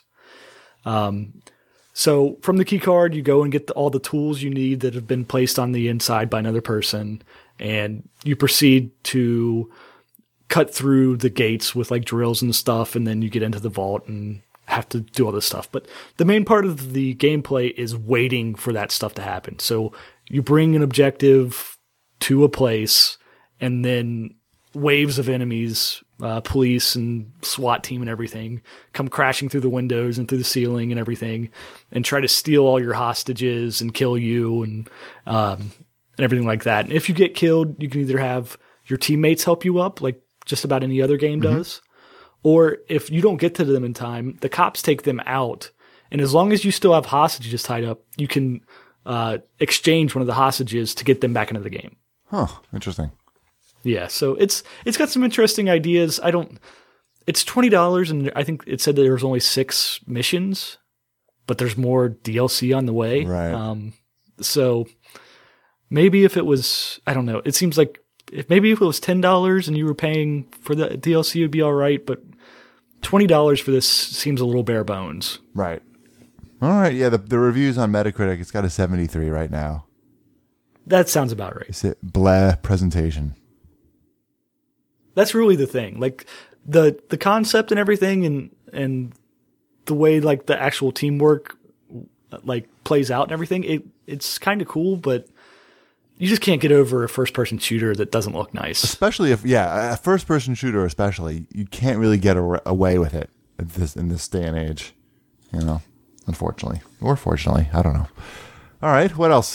So from the key card, you go and get all the tools you need that have been placed on the inside by another person. And you proceed to cut through the gates with like drills and stuff. And then you get into the vault and have to do all this stuff. But the main part of the gameplay is waiting for that stuff to happen. So you bring an objective to a place, and then waves of enemies, police and SWAT team and everything, come crashing through the windows and through the ceiling and everything, and try to steal all your hostages and kill you and everything like that. And if you get killed, you can either have your teammates help you up, like just about any other game does, or if you don't get to them in time, the cops take them out. And as long as you still have hostages tied up, you can exchange one of the hostages to get them back into the game. Huh. Interesting. Yeah, so it's got some interesting ideas. It's $20, and I think it said that there was only 6 missions, but there's more DLC on the way. Right. So maybe if it was, I don't know. It seems like if it was $10 and you were paying for the DLC, it'd be all right. But $20 for this seems a little bare bones. Right. All right. Yeah. The reviews on Metacritic, it's got a 73 right now. That sounds about right. It's a blah presentation. That's really the thing. Like the concept and everything and the way like the actual teamwork like plays out and everything, it's kind of cool, but you just can't get over a first person shooter that doesn't look nice. Especially if, a first person shooter especially, you can't really get away with it in this day and age, unfortunately. Or fortunately, I don't know. All right, what else?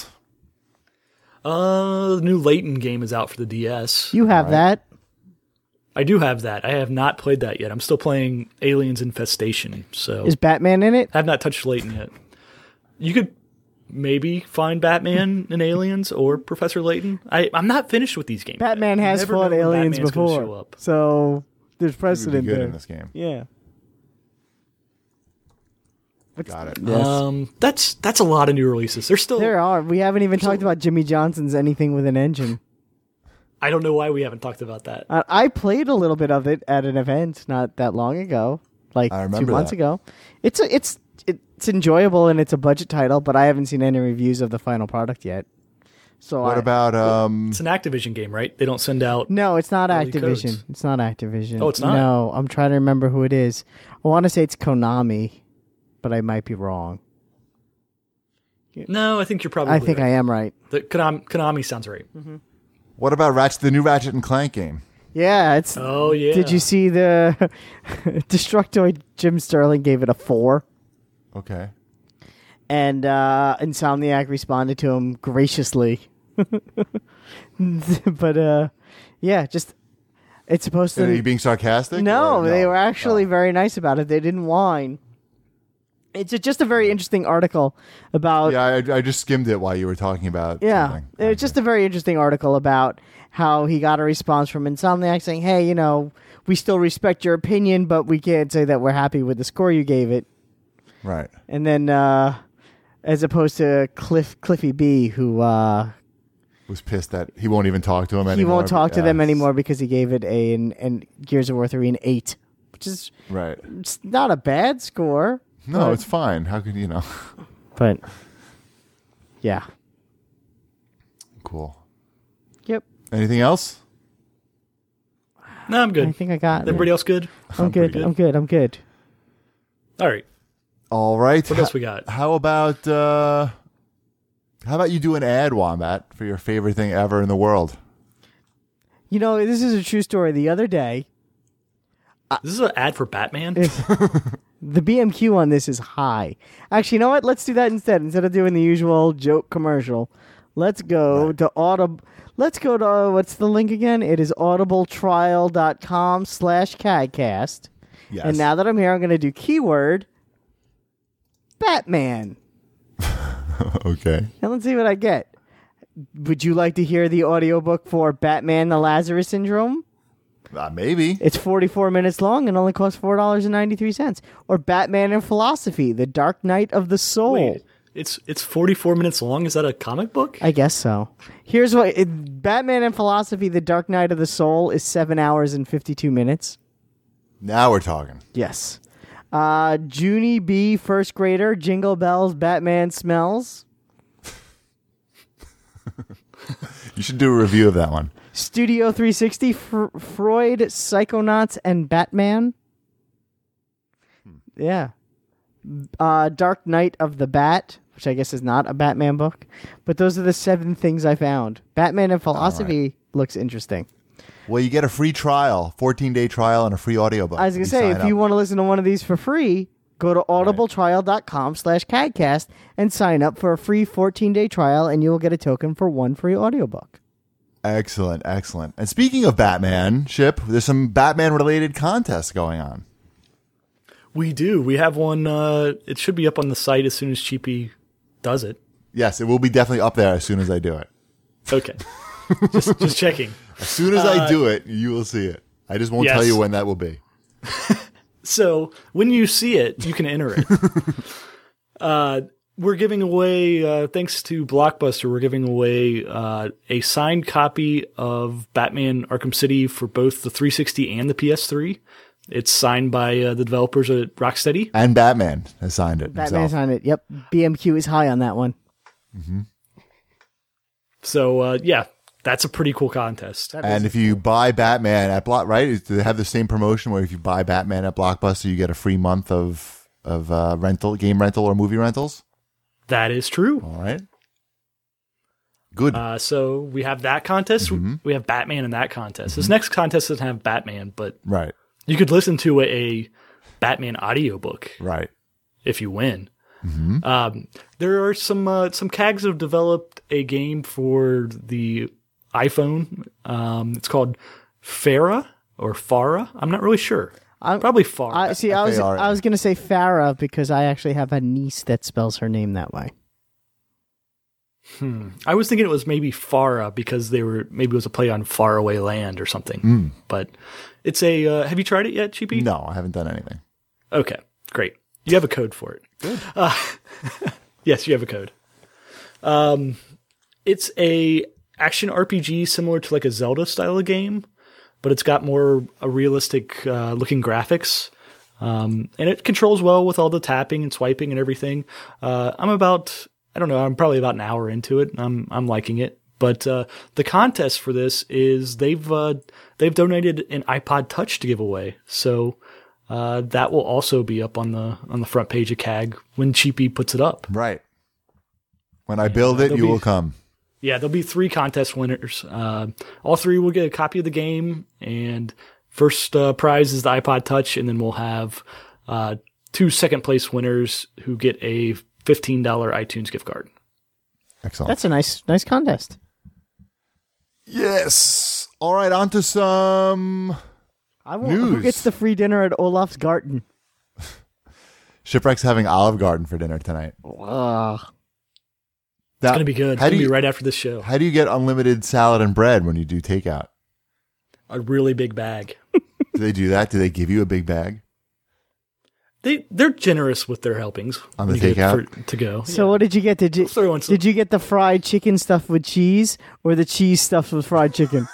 The new Layton game is out for the DS. You have that. I do have that. I have not played that yet. I'm still playing Aliens Infestation, so Is Batman in it? I have not touched Layton yet. You could maybe find Batman in Aliens or Professor Layton. I'm not finished with these games. Batman I has never fought know when aliens Batman's gonna show before, up. so there's He would be precedent good there. in this game. Yeah. Got it. Yes. That's a lot of new releases. There's still There are. We haven't even talked about Jimmy Johnson's Anything with an Engine. I don't know why we haven't talked about that. I played a little bit of it at an event not that long ago, like I 2 remember months that. ago. It's enjoyable and it's a budget title, but I haven't seen any reviews of the final product yet. So What about It's an Activision game, right? They don't send out. No, it's not early Activision. codes. It's not Activision. Oh, it's not? No, I'm trying to remember who it is. I want to say it's Konami, but I might be wrong. No, I think you're probably. I think right. I am right. The Konami sounds right. what about the new Ratchet and Clank game? Yeah, it's. Oh yeah. Did you see the Destructoid? Jim Sterling gave it a 4. Okay. And Insomniac responded to him graciously. But yeah, just it's supposed Are you to. being sarcastic? No, or they were actually Oh. very nice about it. They didn't whine. It's just a very interesting article about. Yeah, I just skimmed it while you were talking about. Yeah, something. it's just a very interesting article about how he got a response from Insomniac saying, "Hey, we still respect your opinion, but we can't say that we're happy with the score you gave it." Right. And then, as opposed to Cliffy B, who Was pissed that he won't even talk to him anymore. he won't talk to them Yes. anymore because he gave it and Gears of War 3 an 8, which is Right. it's not a bad score. No, but- it's fine. How could you know? But yeah, Cool. yep. Anything else? No, I'm I good. think I got it. Everybody else good? I'm good. pretty I'm good. I'm good. All right. All right. What else we got? How about you do an ad, Wombat, for your favorite thing ever in the world? This is a true story. The other day, This is an ad for Batman. the BMQ on this is high. Actually, you know what? Let's do that instead. Instead of doing the usual joke commercial, let's go to Audible. Let's go to, what's the link again? It is audibletrial.com/CAGcast. Yes. And now that I'm here, I'm going to do keyword Batman. Okay. And let's see what I get. Would you like to hear the audiobook for Batman the Lazarus Syndrome? Maybe. It's 44 minutes long and only costs $4.93. Or Batman and Philosophy, The Dark Night of the Soul. Wait, it's 44 minutes long. Is that a comic book? I guess so. Here's what Batman and Philosophy, The Dark Night of the Soul is 7 hours and 52 minutes. Now we're talking. Yes. Junie B, first grader, Jingle Bells, Batman Smells. You should do a review of that one. Studio 360, Freud, Psychonauts, and Batman. Yeah. Dark Knight of the Bat, which I guess is not a Batman book. But those are the 7 things I found. Batman and Philosophy looks interesting. Well, you get a free trial, 14-day trial, and a free audiobook. I was going to say, if you want to listen to one of these for free, go to audibletrial.com/CAGcast and sign up for a free 14-day trial, and you will get a token for 1 free audiobook. Excellent, excellent. And speaking of Batman, Ship, there's some Batman-related contests going on. We do. We have one. It should be up on the site as soon as Cheapy does it. Yes, it will be definitely up there as soon as I do it. Okay. just checking. As soon as I do it, you will see it. I just won't Yes. tell you when that will be. So when you see it, you can enter it. We're giving away, thanks to Blockbuster, we're giving away a signed copy of Batman Arkham City for both the 360 and the PS3. It's signed by the developers at Rocksteady. And Batman has signed it Batman himself. signed it. Yep. BMQ is high on that one. So, yeah, that's a pretty cool contest. And if you buy Batman at right? Do they have the same promotion where if you buy Batman at Blockbuster, you get a free month of game rental or movie rentals? That is true. All right. Good. So we have that contest. We have Batman in that contest. This next contest doesn't have Batman, but right. you could listen to a Batman audiobook Right. if you win. There are some CAGs that have developed a game for the iPhone. It's called Farah or Farah. I'm not really sure. Probably Farah. I F-A-R-A. was going to say Farah because I actually have a niece that spells her name that way. I was thinking it was maybe Farah because maybe it was a play on Faraway Land or something. But it's a. Have you tried it yet, Cheapy? No, I haven't done anything. Okay, great. You have a code for it. Good. Yes, you have a code. It's a action RPG similar to like a Zelda style of game, but it's got more realistic looking graphics. And it controls well with all the tapping and swiping and everything. I'm probably about an hour into it. I'm liking it. But the contest for this is they've donated an iPod Touch to give away. So that will also be up on the front page of CAG when Cheapy puts it up. Right. When I build it, you will come. Yeah, there'll be 3 contest winners. All 3 will get a copy of the game, and first prize is the iPod Touch, and then we'll have 2 second place winners who get a $15 iTunes gift card. Excellent. That's a nice contest. Yes. All right, on to some Who news. gets the free dinner at Olaf's Garten? Shipwreck's having Olive Garden for dinner tonight. Ugh. It's going to be good. It's going to be right after this show. How do you get unlimited salad and bread when you do takeout? A really big bag. Do they do that? Do they give you a big bag? They're generous with their helpings On the takeout? To go. So what did you get? Did you get the fried chicken stuffed with cheese or the cheese stuffed with fried chicken?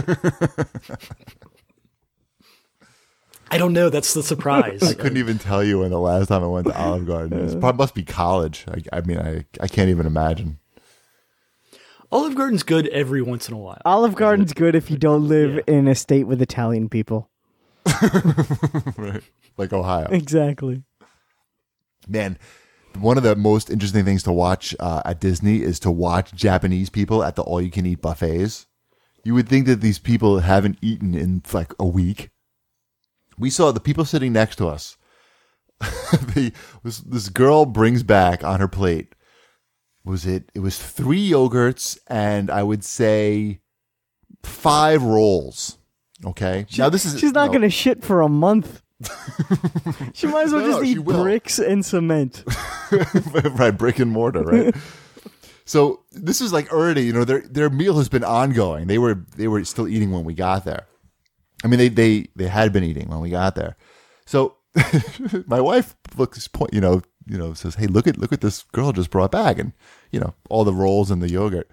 I don't know. That's the surprise. I couldn't even tell you when the last time I went to Olive Garden is. Probably must be college. I can't even imagine. Olive Garden's good every once in a while. Olive Garden's good if you don't live in a state with Italian people. Right. Like Ohio. Exactly. Man, one of the most interesting things to watch at Disney is to watch Japanese people at the all-you-can-eat buffets. You would think that these people haven't eaten in like a week. We saw the people sitting next to us. This girl brings back on her plate. It was 3 yogurts and I would say 5 rolls. Okay. She's not going to shit for a month. She might as well just eat bricks and cement. Right, brick and mortar, right? So this is like already, their meal has been ongoing. They were still eating when we got there. I mean, they had been eating when we got there. So my wife says, "Hey, look at this girl just brought back, and all the rolls and the yogurt."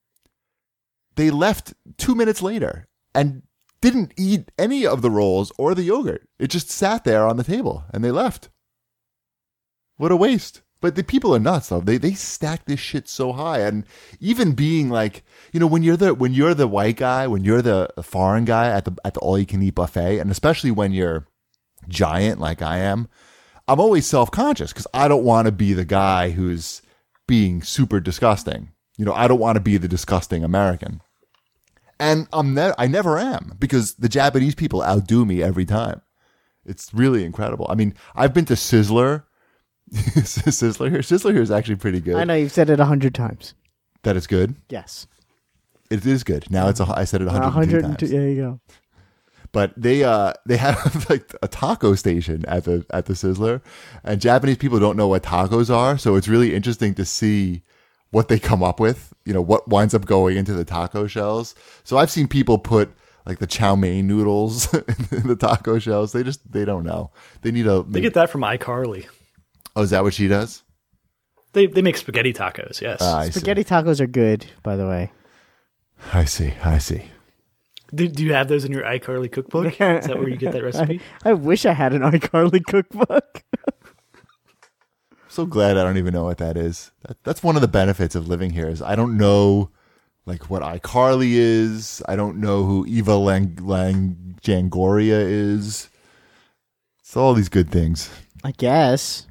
They left 2 minutes later and didn't eat any of the rolls or the yogurt. It just sat there on the table, and they left. What a waste! But the people are nuts, though. They stack this shit so high, and even being like, when you're the white guy, when you're the foreign guy at the all you can eat buffet, and especially when you're giant like I am, I'm always self-conscious because I don't want to be the guy who's being super disgusting. I don't want to be the disgusting American, and I never am because the Japanese people outdo me every time. It's really incredible. I mean, I've been to Sizzler. Sizzler here is actually pretty good. I know you've said it 100 times. That it's good. Yes, it is good. Now I said it 102 times. There you go. But they have like a taco station at the Sizzler, and Japanese people don't know what tacos are, so it's really interesting to see what they come up with. What winds up going into the taco shells. So I've seen people put like the chow mein noodles in the taco shells. They don't know. They get that from iCarly. Oh, is that what she does? They make spaghetti tacos, yes. Spaghetti tacos are good, by the way. I see. Do you have those in your iCarly cookbook? Is that where you get that recipe? I wish I had an iCarly cookbook. So glad I don't even know what that is. That's one of the benefits of living here is I don't know like what iCarly is. I don't know who Eva Longoria is. It's all these good things. I guess.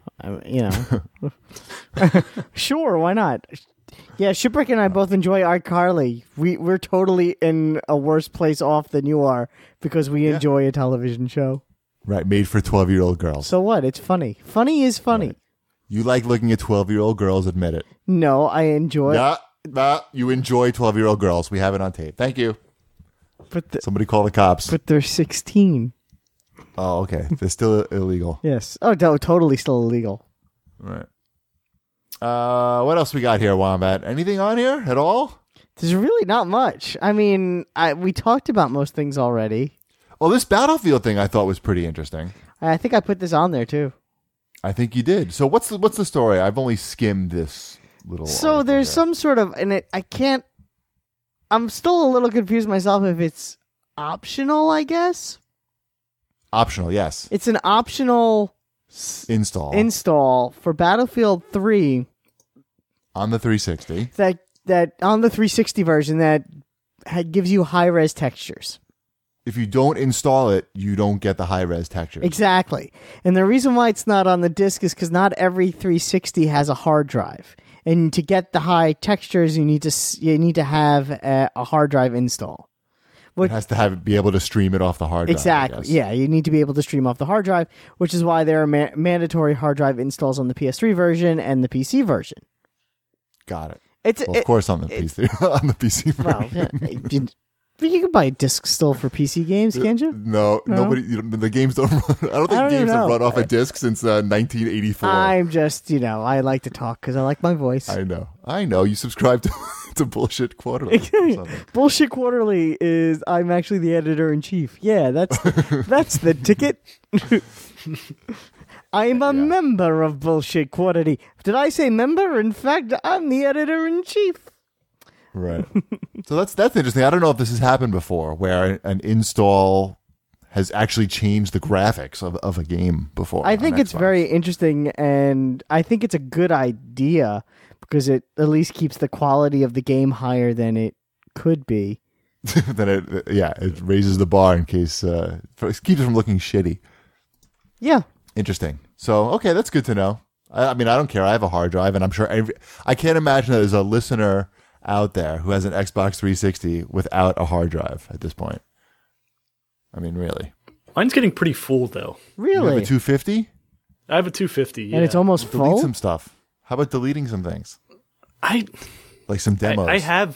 Sure, why not? Yeah, Shipwreck and I both enjoy iCarly. We're totally in a worse place off than you are because we enjoy a television show. Right, made for 12-year-old girls. So what? It's funny. Funny is funny. Right. You like looking at 12-year-old girls, admit it. No, I enjoy... You enjoy 12-year-old girls. We have it on tape. Thank you. Somebody call the cops. But they're 16. Oh, okay. They're still illegal. Yes. Oh, no, totally still illegal. Right. What else we got here, Wombat? Anything on here at all? There's really not much. I mean, we talked about most things already. Well, this Battlefield thing I thought was pretty interesting. I think I put this on there too. I think you did. So what's the story? I've only skimmed this little. So there's some sort of, and I'm still a little confused myself if it's optional, I guess. Optional, yes. It's an optional install for Battlefield 3 on the 360. That on the 360 version that gives you high-res textures. If you don't install it, you don't get the high-res textures. Exactly. And the reason why it's not on the disc is because not every 360 has a hard drive. And to get the high textures, you need to have a hard drive install. It has to be able to stream it off the hard drive. Exactly. Yeah, you need to be able to stream off the hard drive, which is why there are mandatory hard drive installs on the PS3 version and the PC version. Got it. Of course, on the PC. On the PC version. Well, But you can buy discs still for PC games, can't you? No, nobody. The games don't run. I don't think games have run off a disc since 1984. I'm just, I like to talk because I like my voice. I know. You subscribe to Bullshit Quarterly. Or something. Bullshit Quarterly is I'm actually the editor in chief. Yeah, that's the ticket. I'm a member of Bullshit Quarterly. Did I say member? In fact, I'm the editor in chief. Right. So that's interesting. I don't know if this has happened before, where an install has actually changed the graphics of a game before. I think it's very interesting, and I think it's a good idea because it at least keeps the quality of the game higher than it could be. Then it raises the bar in case it keeps it from looking shitty. Yeah. Interesting. So, okay, that's good to know. I mean, I don't care. I have a hard drive, and I'm sure I can't imagine that there's a listener out there who has an Xbox 360 without a hard drive at this point. I mean, really. Mine's getting pretty full, though. You Really? have a 250? I have a 250, yeah. And it's almost Delete full? some stuff. How about deleting some things? I Like some demos.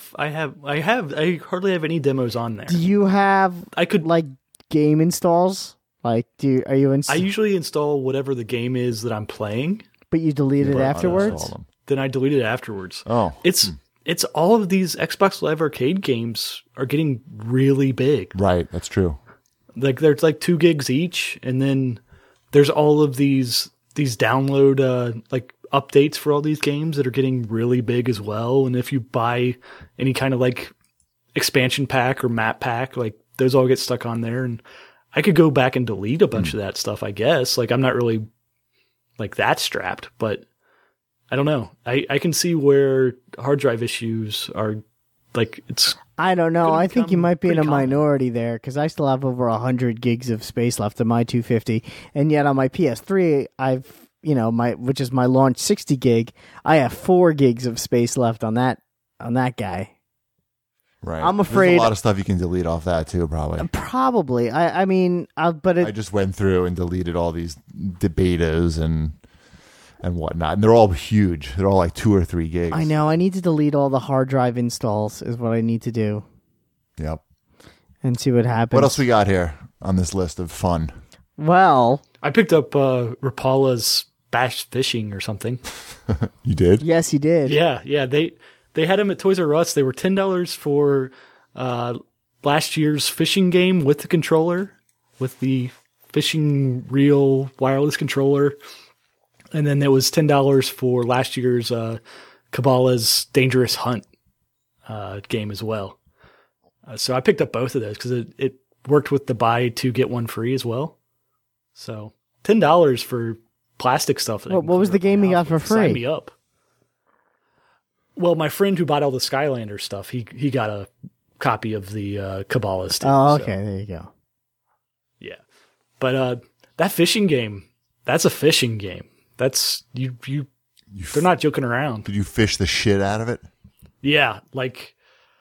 I hardly have any demos on there. Do you have I could like game installs? Like, are you I usually install whatever the game is that I'm playing, but you delete it But afterwards? uninstall them. then I delete it afterwards. Oh. It's all of these Xbox Live Arcade games are getting really big. Right, that's true. Like there's like 2 gigs each, and then there's all of these download like updates for all these games that are getting really big as well. And if you buy any kind of like expansion pack or map pack, like those all get stuck on there. And I could go back and delete a bunch of that stuff, I guess. Like I'm not really like that strapped, but I don't know. I can see where hard drive issues are like it's. I don't know. Gonna I think you become might be in a pretty common. minority there because I still have over 100 gigs of space left on my 250, and yet on my PS3, I've which is my launch 60 gig, I have 4 gigs of space left on that guy. Right. I'm There's afraid- a lot of stuff you can delete off that too, probably. Probably. I mean, but I just went through and deleted all these betas and whatnot. And they're all huge. They're all like 2 or 3 gigs. I know I need to delete all the hard drive installs is what I need to do Yep. and see what happens. What else we got here on this list of fun? Well, I picked up Rapala's Bash Fishing or something. You did? yes, he did. Yeah. They had them at Toys R Us. They were $10 for last year's fishing game with the controller, with the fishing reel wireless controller. And then there was $10 for last year's Cabela's Dangerous Hunt game as well. So I picked up both of those because it worked with the buy 2 get 1 free as well. So $10 for plastic stuff. that I What can was clear the up game my you got house for with. Sign free? me up. Well, my friend who bought all the Skylander stuff, he got a copy of the Cabela's. Oh, okay. There you go. Yeah. But that fishing game, that's a fishing game. That's they're not joking around. Did you fish the shit out of it? Yeah, like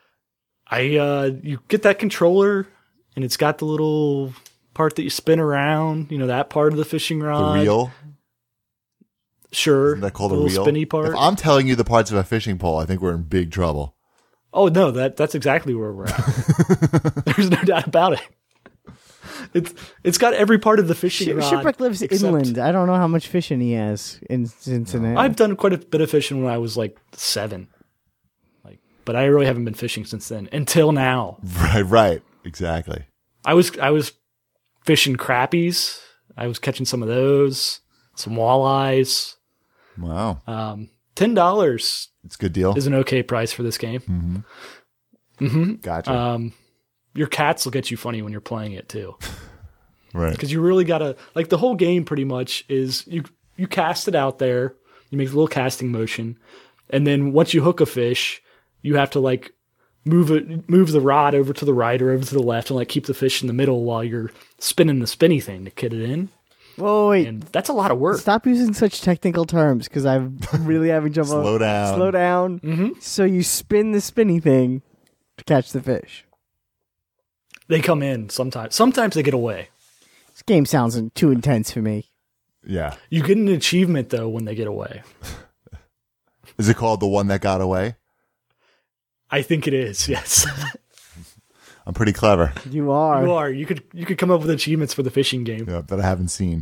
you get that controller and it's got the little part that you spin around, that part of the fishing The rod. reel? Sure. Isn't that called the a little reel? spinny part. If I'm telling you the parts of a fishing pole, I think we're in big trouble. Oh no, that's exactly where we're at. There's no doubt about it. It's got every part of the fishing rod. Shipwreck lives except- inland. I don't know how much fishing he has in Cincinnati. I've done quite a bit of fishing when I was like 7. But I really haven't been fishing since then until now. Right. Exactly. I was fishing crappies. I was catching some of those, some walleyes. Wow. $10 It's a good deal. is an okay price for this game. Gotcha. Your cats will get you funny when you're playing it too, right. because you really gotta like the whole game. Pretty much is you cast it out there, you make a little casting motion, and then once you hook a fish, you have to like move the rod over to the right or over to the left, and like keep the fish in the middle while you're spinning the spinny thing to get it in. Whoa, wait. And that's a lot of work. Stop using such technical terms because I'm really having trouble. Slow down. Slow down. Mm-hmm. So you spin the spinny thing to catch the fish. They come in sometimes. Sometimes they get away. This game sounds too intense for me. Yeah. You get an achievement though when they get away. Is it called The One That Got Away? I think it is. Yes. I'm pretty clever. You are. You are. You could come up with achievements for the fishing game. Yeah, that I haven't seen.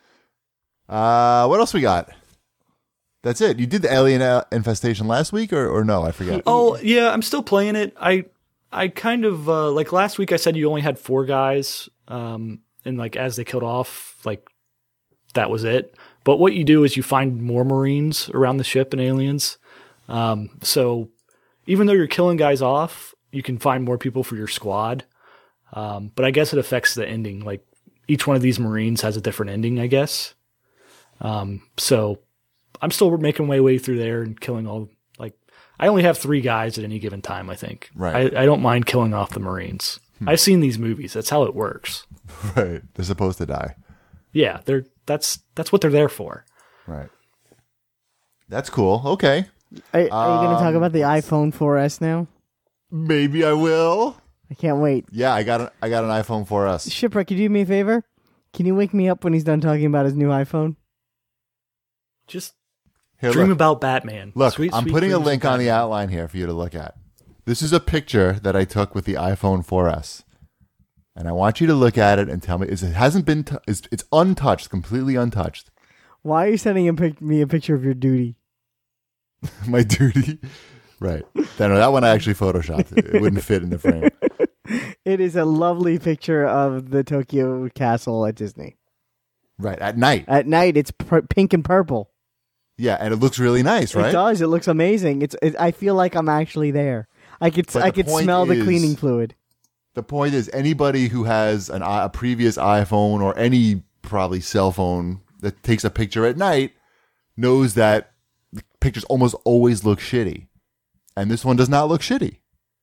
What else we got? That's it. You did the Alien Infestation last week, or no? I forget. Oh yeah, I'm still playing it. I kind of like last week. I said you only had 4 guys, and like as they killed off, like that was it. But what you do is you find more Marines around the ship in Aliens. So even though you're killing guys off, you can find more people for your squad. But I guess it affects the ending. Like each one of these Marines has a different ending, I guess. So I'm still making my way through there and killing all, like, I only have 3 guys at any given time, I think. Right. I don't mind killing off the Marines. I've seen these movies. That's how it works. Right. They're supposed to die. Yeah, that's what they're there for. Right. That's cool. Okay. Are you going to talk about the iPhone 4S now? Maybe I will. I can't wait. Yeah, I got an iPhone 4S. Shipwreck, could you do me a favor? Can you wake me up when he's done talking about his new iPhone? Just Here, dream look. about Batman. Look, Sweet, I'm sweet putting a dreams of link on the Batman. outline here for you to look at. This is a picture that I took with the iPhone 4S. And I want you to look at it and tell me, it hasn't been, it's untouched, completely untouched. Why are you sending me a picture of your duty? My duty. Right. That one I actually photoshopped. It wouldn't fit in the frame. It is a lovely picture of the Tokyo Castle at Disney. Right. At night. At night, it's pink and purple. Yeah. And it looks really nice, right? It does. It looks amazing. I feel like I'm actually there. I could point smell the is- cleaning fluid. The point is, anybody who has a previous iPhone or any probably cell phone that takes a picture at night knows that the pictures almost always look shitty. And this one does not look shitty.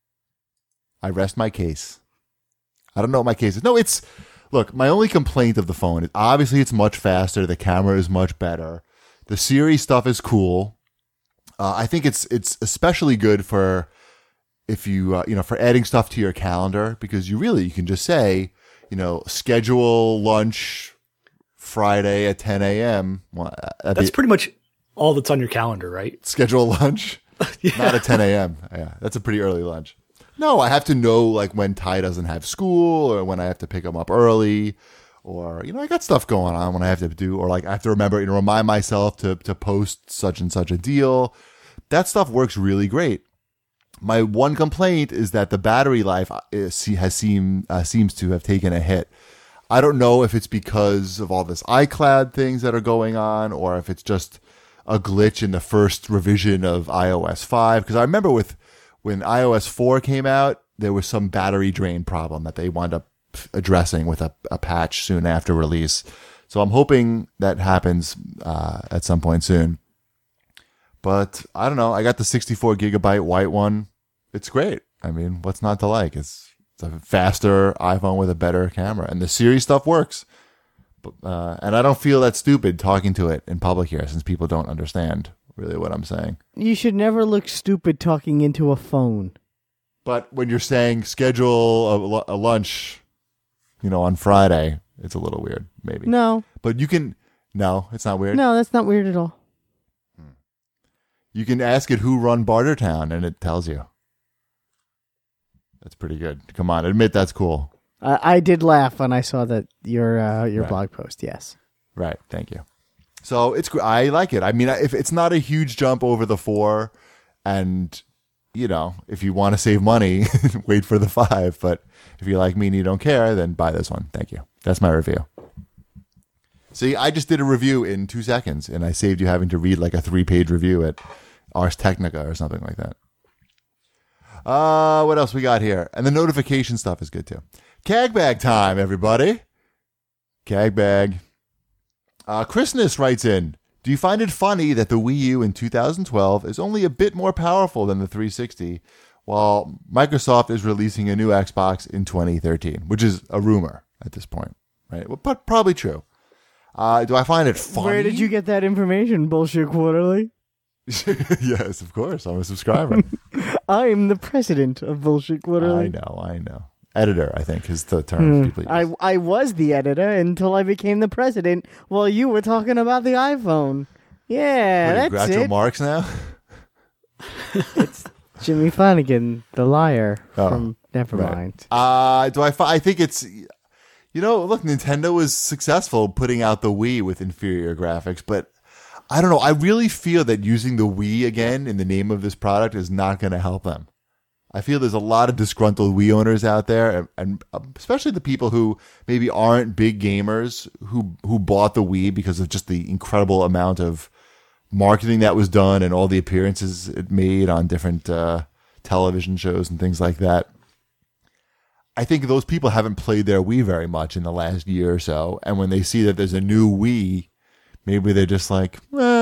I rest my case. I don't know what my case is. No, look, my only complaint of the phone is obviously it's much faster. The camera is much better. The Siri stuff is cool. I think it's especially good for if you, for adding stuff to your calendar, because you can just say, schedule lunch Friday at 10 a.m. Well, That's pretty much all that's on your calendar, right? schedule lunch, Yeah. not at 10 a.m. Yeah, that's a pretty early lunch. No, I have to know like when Ty doesn't have school or when I have to pick him up early, or I got stuff going on when I have to do, or like I have to remember, remind myself to post such and such a deal. That stuff works really great. My one complaint is that the battery life seems to have taken a hit. I don't know if it's because of all this iCloud things that are going on, or if it's just a glitch in the first revision of iOS 5. Because I remember when iOS 4 came out, there was some battery drain problem that they wound up addressing with a patch soon after release. So I'm hoping that happens at some point soon. But I don't know. I got the 64 gigabyte white one. It's great. I mean, what's not to like? It's a faster iPhone with a better camera, and the Siri stuff works. And I don't feel that stupid talking to it in public here, since people don't understand really what I'm saying. You should never look stupid talking into a phone. But when you're saying schedule a lunch, on Friday, it's a little weird, maybe. No. But you can. No, it's not weird. No, that's not weird at all. You can ask it who run Bartertown, and it tells you. That's pretty good. Come on, admit that's cool. I did laugh when I saw that your blog post. Yes. Right. Thank you. So I like it. I mean, if it's not a huge jump over the 4, and if you want to save money, wait for the 5. But if you're like me and you don't care, then buy this one. Thank you. That's my review. See, I just did a review in 2 seconds, and I saved you having to read like a 3-page review at Ars Technica or something like that. What else we got here? And the notification stuff is good too. Cagbag time, everybody. Cagbag. Christmas writes in, do you find it funny that the Wii U in 2012 is only a bit more powerful than the 360, while Microsoft is releasing a new Xbox in 2013, which is a rumor at this point, right? But probably true. Do I find it funny? Where did you get that information, Bullshit Quarterly? Yes, of course. I'm a subscriber. I'm the president of Bullshit Quarterly. I know. Editor, I think, is the term people use. I was the editor until I became the president while you were talking about the iPhone. Yeah, What, that's Groucho it. Marx now? Jimmy Flanagan, the liar Oh. from Never mind. I think it's, look, Nintendo was successful putting out the Wii with inferior graphics, but I don't know. I really feel that using the Wii again in the name of this product is not going to help them. I feel there's a lot of disgruntled Wii owners out there, and especially the people who maybe aren't big gamers who bought the Wii because of just the incredible amount of marketing that was done and all the appearances it made on different television shows and things like that. I think those people haven't played their Wii very much in the last year or so, and when they see that there's a new Wii, maybe they're just like,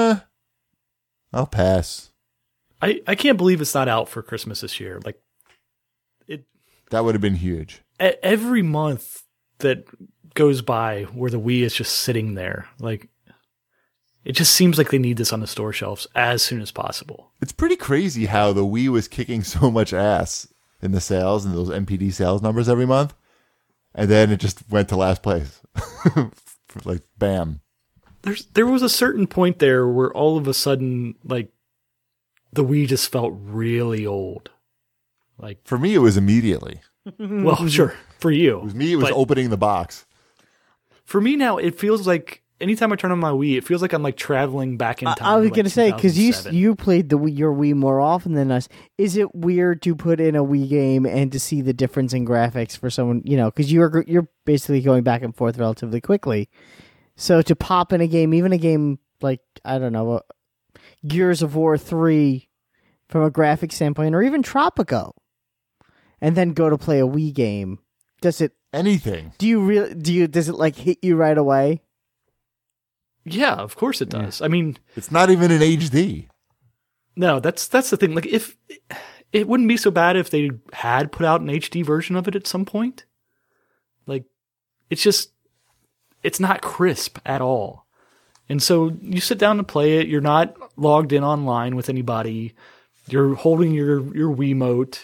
I'll pass. I can't believe it's not out for Christmas this year. Like, that would have been huge. Every month that goes by where the Wii is just sitting there, like, it just seems like they need this on the store shelves as soon as possible. It's pretty crazy how the Wii was kicking so much ass in the sales and those MPD sales numbers every month, and then it just went to last place. Like, bam. There was a certain point there where all of a sudden, like, the Wii just felt really old. Like, for me, it was immediately. Well, sure, for you. It was opening the box. For me now, it feels like anytime I turn on my Wii, it feels like I'm like traveling back in time. I was going to say, because you played your Wii more often than us. Is it weird to put in a Wii game and to see the difference in graphics for someone, because you're basically going back and forth relatively quickly. So to pop in a game, even a game like, I don't know, Gears of War 3 from a graphic standpoint, or even Tropico, and then go to play a Wii game, does it... Anything. Does it like hit you right away? Yeah, of course it does. Yeah. I mean... It's not even in HD. No, that's the thing. Like, if... It wouldn't be so bad if they had put out an HD version of it at some point. Like, it's just... It's not crisp at all. And so you sit down to play it. You're not logged in online with anybody. You're holding your Wiimote.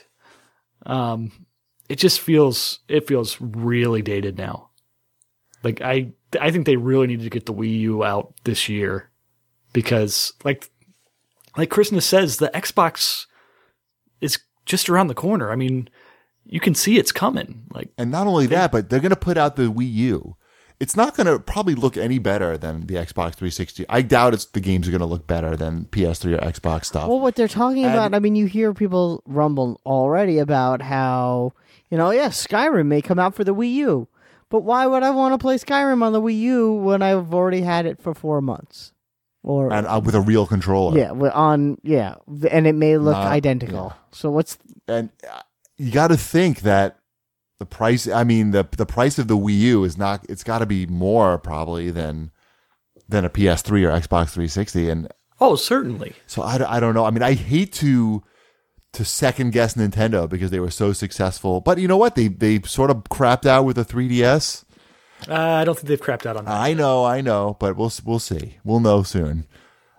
It just feels really dated now. Like, I think they really need to get the Wii U out this year, because like Christmas says, the Xbox is just around the corner. I mean, you can see it's coming. Like, and not only that, but they're going to put out the Wii U. It's not going to probably look any better than the Xbox 360. I doubt the games are going to look better than PS3 or Xbox stuff. Well, what they're talking about, I mean, you hear people rumble already about how, Skyrim may come out for the Wii U. But why would I want to play Skyrim on the Wii U when I've already had it for 4 months? And with a real controller. Yeah, and it may look identical. Yeah. So what's... And you got to think that the price, I mean, the price of the Wii U is not, it's got to be more probably than a PS3 or Xbox 360. And oh, certainly. So I don't know. I mean, I hate to second guess Nintendo because they were so successful. But you know what? They sort of crapped out with the 3DS. I don't think they've crapped out on that. I know, but we'll see. We'll know soon.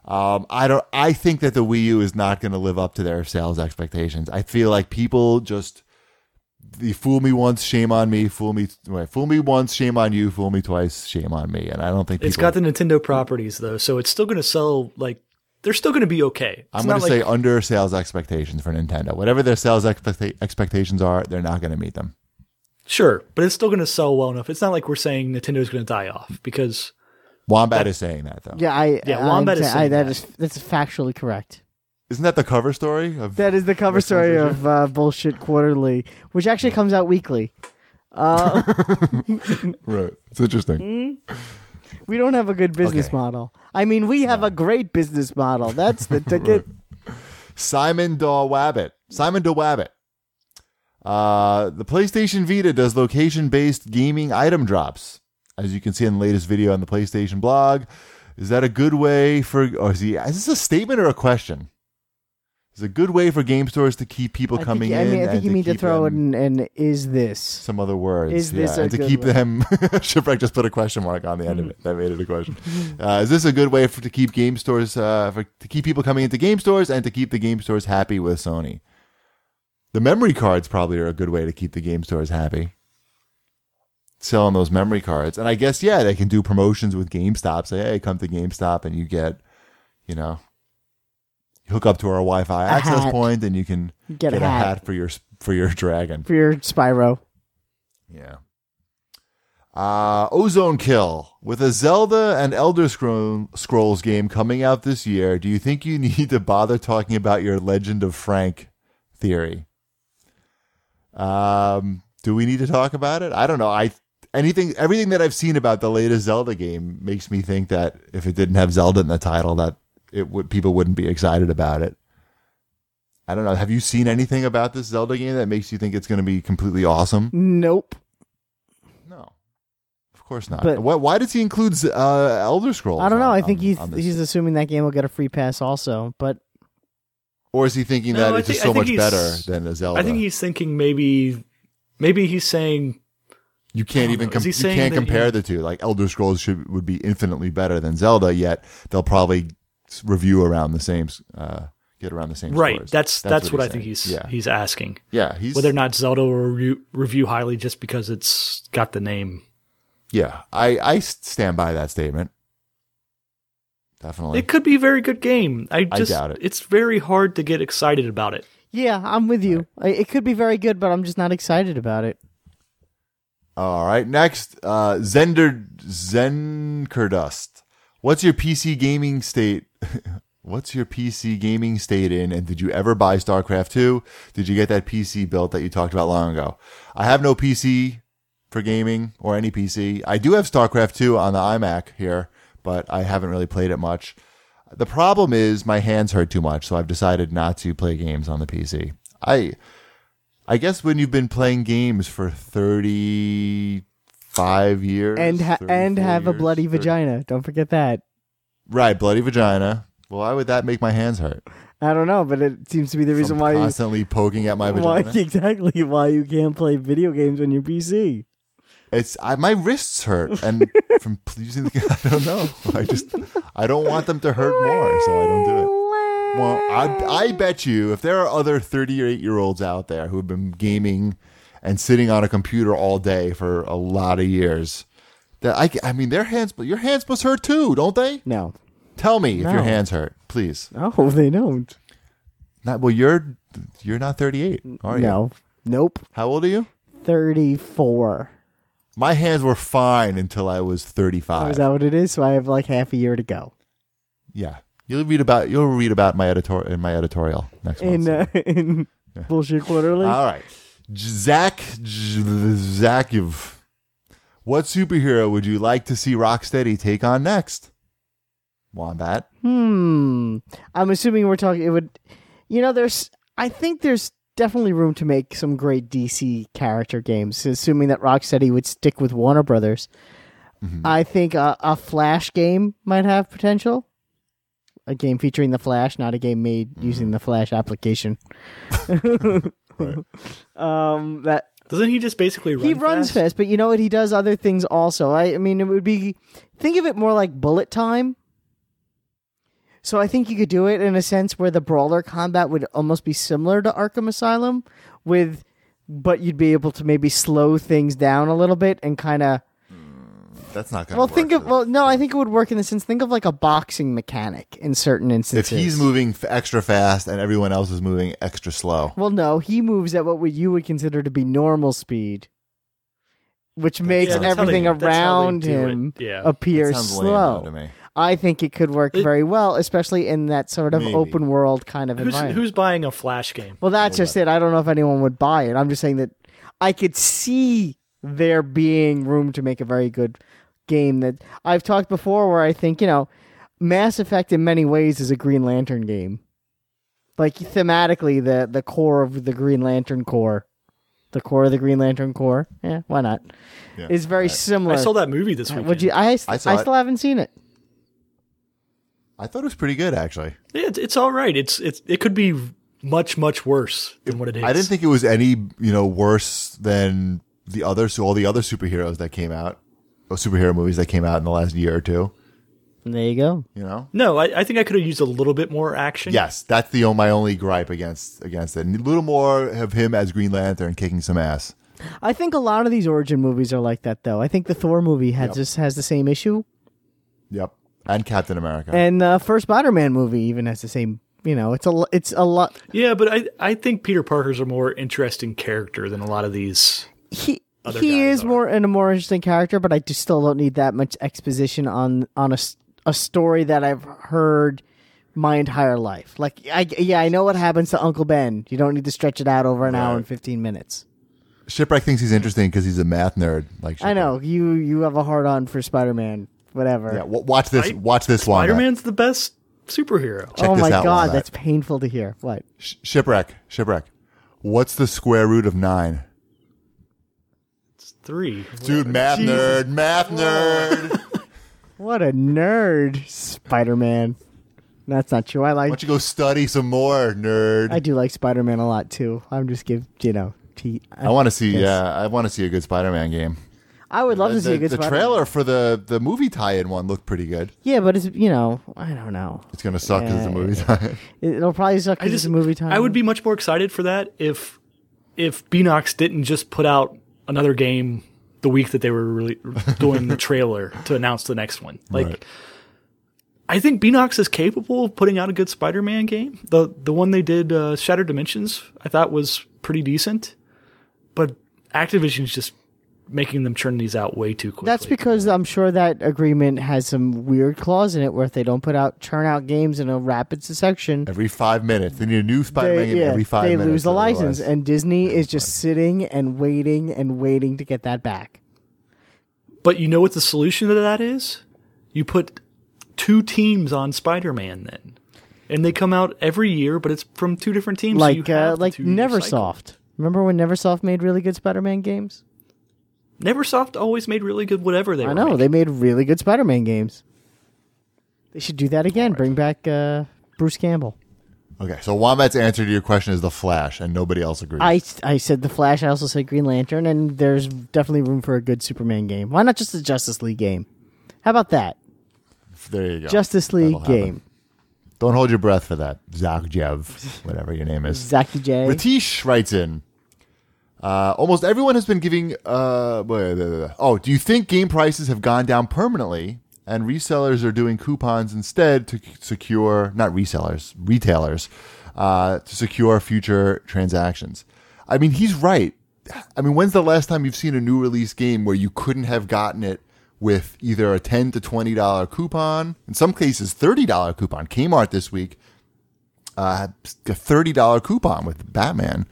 I think that the Wii U is not going to live up to their sales expectations. I feel like people just... You fool me once, shame on me. Fool me once, shame on you. Fool me twice, shame on me. And I don't think it's got the Nintendo properties though, so it's still going to sell. Like, they're still going to be okay. I'm going to say under sales expectations for Nintendo. Whatever their sales expectations are, they're not going to meet them. Sure, but it's still going to sell well enough. It's not like we're saying Nintendo's going to die off, because Wombat is saying that though. Yeah, Wombat is saying that. That's factually correct. Isn't that the cover story? That is the cover story of Bullshit Quarterly, which actually comes out weekly. Right. It's interesting. We don't have a good business model. I mean, we have a great business model. That's the ticket. Simon DeWabbit. The PlayStation Vita does location-based gaming item drops. As you can see in the latest video on the PlayStation blog. Is that a good way for... is this a statement or a question? Is it a good way for game stores to keep people coming in? I think you mean to throw in and is this? Some other words. Is this a and to good keep way? them... Shipwreck just put a question mark on the end of it. That made it a question. Is this a good way to keep game stores... to keep people coming into game stores and to keep the game stores happy with Sony? The memory cards probably are a good way to keep the game stores happy. Selling those memory cards. And I guess, they can do promotions with GameStop. Say, hey, come to GameStop and you get, hook up to our Wi-Fi access hat. point, and you can Get a hat. for your dragon. For your Spyro. Yeah. Ozone Kill. With a Zelda and Elder Scrolls game coming out this year, do you think you need to bother talking about your Legend of Frank theory? Do we need to talk about it? I don't know. Everything that I've seen about the latest Zelda game makes me think that if it didn't have Zelda in the title, that people wouldn't be excited about it. I don't know. Have you seen anything about this Zelda game that makes you think it's going to be completely awesome? Nope. No, of course not. But- Why does he include Elder Scrolls? I don't know. I think on this? he's assuming that game will get a free pass also. But Or is he thinking No, that I it's think- just so I think much he's- better than a Zelda? I think he's thinking maybe he's saying you can't even Is he you saying can't that compare the two. Like Elder Scrolls would be infinitely better than Zelda, yet they'll probably review around the same, get around the same. right. scores. That's what I think saying. he's asking. Yeah, he's Whether or not Zelda will review highly just because it's got the name. Yeah, I stand by that statement. Definitely. It could be a very good game. I doubt it. It's very hard to get excited about it. yeah, I'm with you. It could be very good, but I'm just not excited about it. All right, next, Zenkerdust. What's your PC gaming state? What's your PC gaming state in? And did you ever buy StarCraft 2? Did you get that PC built that you talked about long ago? I have no PC for gaming or any PC. I do have StarCraft 2 on the iMac here, but I haven't really played it much. The problem is my hands hurt too much, so I've decided not to play games on the PC. I guess when you've been playing games for 35 years And have 34 a bloody years, 30 vagina. Don't forget that. Right, bloody vagina. Well, why would that make my hands hurt? I don't know, but it seems to be the reason From why you constantly poking at my why vagina. exactly why you can't play video games on your PC. My wrists hurt, and from using the, I don't know. I don't want them to hurt more, so I don't do it. Well, I bet you if there are other 38-year-olds out there who have been gaming and sitting on a computer all day for a lot of years, that I mean, your hands must hurt too, don't they? No. Tell me if No. your hands hurt, please. No, they don't. You're not 38, are you? No. Nope. How old are you? 34. My hands were fine until I was 35. Oh, is that what it is? So I have like half a year to go. Yeah. You'll read about my editorial next month. In Bullshit Quarterly. All right. Zach, what superhero would you like to see Rocksteady take on next? Wombat. I'm assuming we're talking. It would, I think there's definitely room to make some great DC character games, assuming that Rocksteady would stick with Warner Brothers. Mm-hmm. I think a Flash game might have potential. A game featuring the Flash, not a game made using the Flash application. Right. That Doesn't he just basically run he runs fast, but you know what? He does other things also. I mean, it would be, think of it more like bullet time. So I think you could do it in a sense where the brawler combat would almost be similar to Arkham Asylum, but you'd be able to maybe slow things down a little bit and kind of. That's not going to work. I think it would work in the sense. Think of like a boxing mechanic in certain If instances. he's moving extra fast and everyone else is moving extra slow. Well, no, he moves at what you would consider to be normal speed, which makes that's how everything that's how they around do it. him Yeah. appear That sounds lame, though, slow. to me. I think it could work very well, especially in that sort of Maybe. open world kind of environment. Who's buying a Flash game? Well, that's just it. I don't know if anyone would buy it. I'm just saying that I could see there being room to make a very good game. That I've talked before where I think, Mass Effect in many ways is a Green Lantern game. Like thematically, the core of the Green Lantern core. The core of the Green Lantern core. Yeah, why not? Yeah. Is very similar. I saw that movie this weekend. Would you? I saw it. still haven't seen it. I thought it was pretty good, actually. Yeah, it's all right. It could be much worse than what it is. I didn't think it was any, worse than all the other superheroes that came out, or superhero movies that came out in the last year or two. There you go. No, I think I could have used a little bit more action. Yes, that's my only gripe against it. A little more of him as Green Lantern kicking some ass. I think a lot of these origin movies are like that, though. I think the Thor movie has the same issue, Yep, and Captain America. and the first Spider-Man movie even has the same it's a lot. Yeah, but I think Peter Parker's a more interesting character than a lot of these. He Other he guys is are. a more interesting character, but I just still don't need that much exposition on a story that I've heard my entire life. Like I know what happens to Uncle Ben. You don't need to stretch it out over an hour and 15 minutes. Shipwreck thinks he's interesting because he's a math nerd. Like I know you have a hard on for Spider-Man. Whatever. Yeah, watch this. Watch this one. Spider-Man's the best superhero. Check Oh this my out, god, Wombat. that's painful to hear. What? Shipwreck. What's the square root of 9? It's 3. Dude, math nerd. What a nerd, Spider-Man. That's not true. Why don't you go study some more, nerd? I do like Spider-Man a lot too. I'm just I want to see. Yes. Yeah, I want to see a good Spider-Man game. I would love to see a good the Spider-Man. trailer for the movie tie-in one looked pretty good. Yeah, but it's I don't know. It's gonna suck because it's a movie tie-in. It'll probably suck because it's a movie time. I would be much more excited for that if Beanox didn't just put out another game the week that they were really doing the trailer to announce the next one. Like, Right. I think Beanox is capable of putting out a good Spider-Man game. The one they did, Shattered Dimensions, I thought was pretty decent, but Activision's just making them churn these out way too quickly. That's because I'm sure that agreement has some weird clause in it where if they don't churn out games in a rapid succession, Every 5 minutes, they need a new Spider-Man game every 5 they minutes. lose the license, otherwise- and Disney is just sitting and waiting to get that back. But you know what the solution to that is? You put 2 teams on Spider-Man then. And they come out every year, but it's from 2 different teams. so you have the 2-year cycle. Neversoft. Remember when Neversoft made really good Spider-Man games? Neversoft always made really good whatever they were I know, making. they made really good Spider-Man games. They should do that again. Bring back Bruce Campbell. Okay, so Wombat's answer to your question is The Flash, and nobody else agrees. I said The Flash. I also said Green Lantern, and there's definitely room for a good Superman game. Why not just a Justice League game? How about that? There you go. Justice League That'll happen. game. Don't hold your breath for that, Zakjev, whatever your name is. Zaki J. Ratish writes in. Almost everyone has been giving. Do you think game prices have gone down permanently, and resellers are doing coupons instead to secure retailers to secure future transactions? I mean, he's right. I mean, when's the last time you've seen a new release game where you couldn't have gotten it with either a $10 to $20 coupon, in some cases $30 coupon? Kmart this week a $30 coupon with Batman.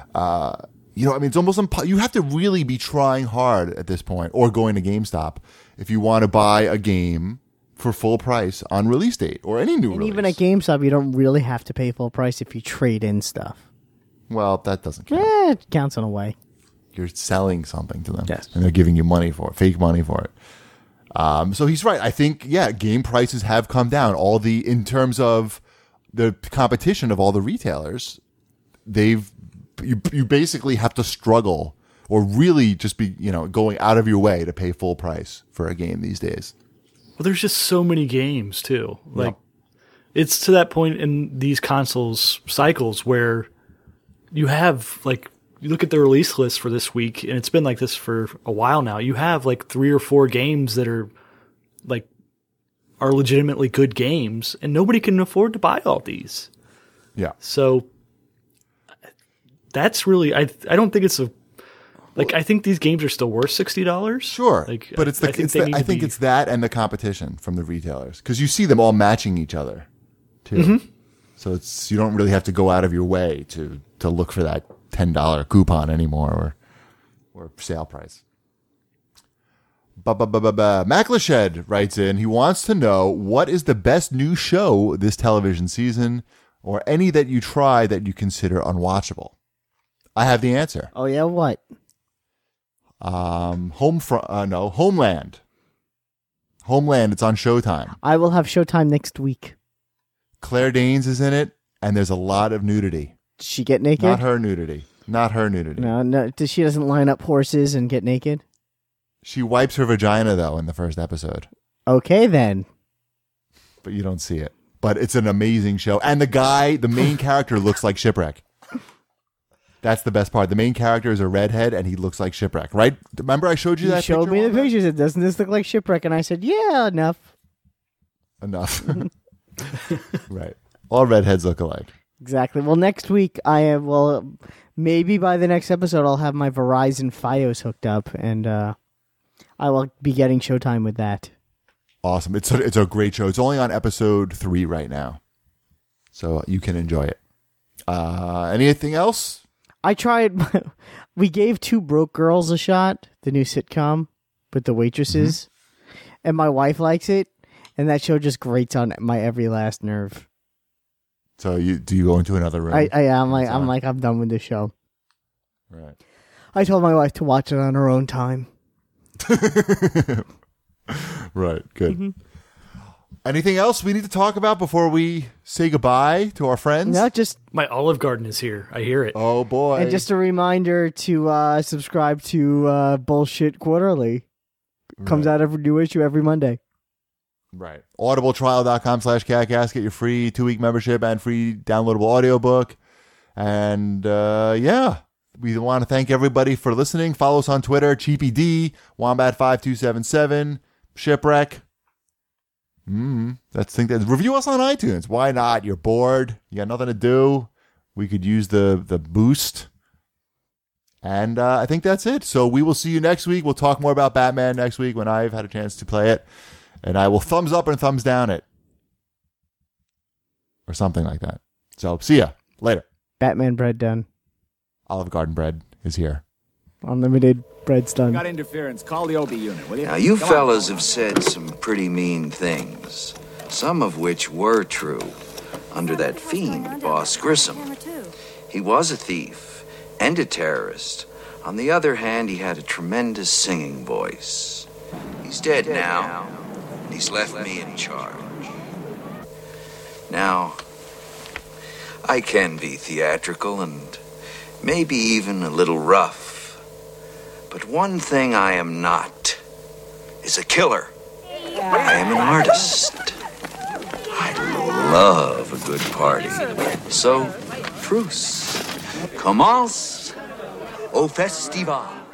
It's almost you have to really be trying hard at this point, or going to GameStop if you want to buy a game for full price on release date or any new And release. even at GameStop, you don't really have to pay full price if you trade in stuff. Well, that doesn't count. It counts in a way. You're selling something to them, Yes. and they're giving you money for it, fake money for it. So he's right. I think, game prices have come down. In terms of the competition of all the retailers, you basically have to struggle or really just be, going out of your way to pay full price for a game these days. Well, there's just so many games too. Like, it's to that point in these consoles cycles where you have you look at the release list for this week, and it's been like this for a while now. You have 3 or 4 games that are legitimately good games, and nobody can afford to buy all these. Yeah. So that's really I don't think it's I think these games are still worth $60. Sure, but I think it's it's that and the competition from the retailers, because you see them all matching each other too. Mm-hmm. So you don't really have to go out of your way to look for that $10 coupon anymore or sale price. Maclashed writes in. He wants to know, what is the best new show this television season, or any that you try that you consider unwatchable? I have the answer. Oh yeah, what? Homeland. Homeland. It's on Showtime. I will have Showtime next week. Claire Danes is in it, and there's a lot of nudity. Does she get naked? Not her nudity. No. She doesn't line up horses and get naked. She wipes her vagina, though, in the first episode, Okay then. but you don't see it. But it's an amazing show, and the main character, looks like Shipwreck. That's the best part. The main character is a redhead, and he looks like Shipwreck, right? Remember I showed you You that showed picture? me the Wanda? pictures. It doesn't this look like Shipwreck? And I said, yeah, enough. Enough. Right. All redheads look alike. Exactly. Well, next week maybe by the next episode I'll have my Verizon Fios hooked up, and I will be getting Showtime with that. Awesome. It's a great show. It's only on episode 3 right now, so you can enjoy it. Anything else? I tried. We gave Two Broke Girls a shot, the new sitcom with the waitresses, and my wife likes it, and that show just grates on my every last nerve. So do you go into another room? I'm done with this show. Right. I told my wife to watch it on her own time. Right. Good. Anything else we need to talk about before we say goodbye to our friends? No, just My Olive Garden is here. I hear it. Oh boy. and just a reminder to subscribe to Bullshit Quarterly. Comes out every new issue every Monday. Right. audibletrial.com/catcast. Get your free 2-week membership and free downloadable audiobook. And we want to thank everybody for listening. Follow us on Twitter, CheapyD, Wombat5277, Shipwreck. Review us on iTunes. Why not? You're bored. You got nothing to do. We could use the boost. And I think that's it. So we will see you next week. We'll talk more about Batman next week when I've had a chance to play it. And I will thumbs up and thumbs down it. Or something like that. So see ya. Later. Batman bread done. Olive Garden bread is here. Unlimited bread's done. Got interference. Call the OB unit, will you? Now, you Come fellas have said some pretty mean things, some of which were true, under that fiend, Boss Grissom. He was a thief and a terrorist. On the other hand, he had a tremendous singing voice. He's dead now, and he's left me in charge. Now, I can be theatrical and maybe even a little rough. But one thing I am not is a killer. I am an artist. I love a good party. So, truce. Commence au festival.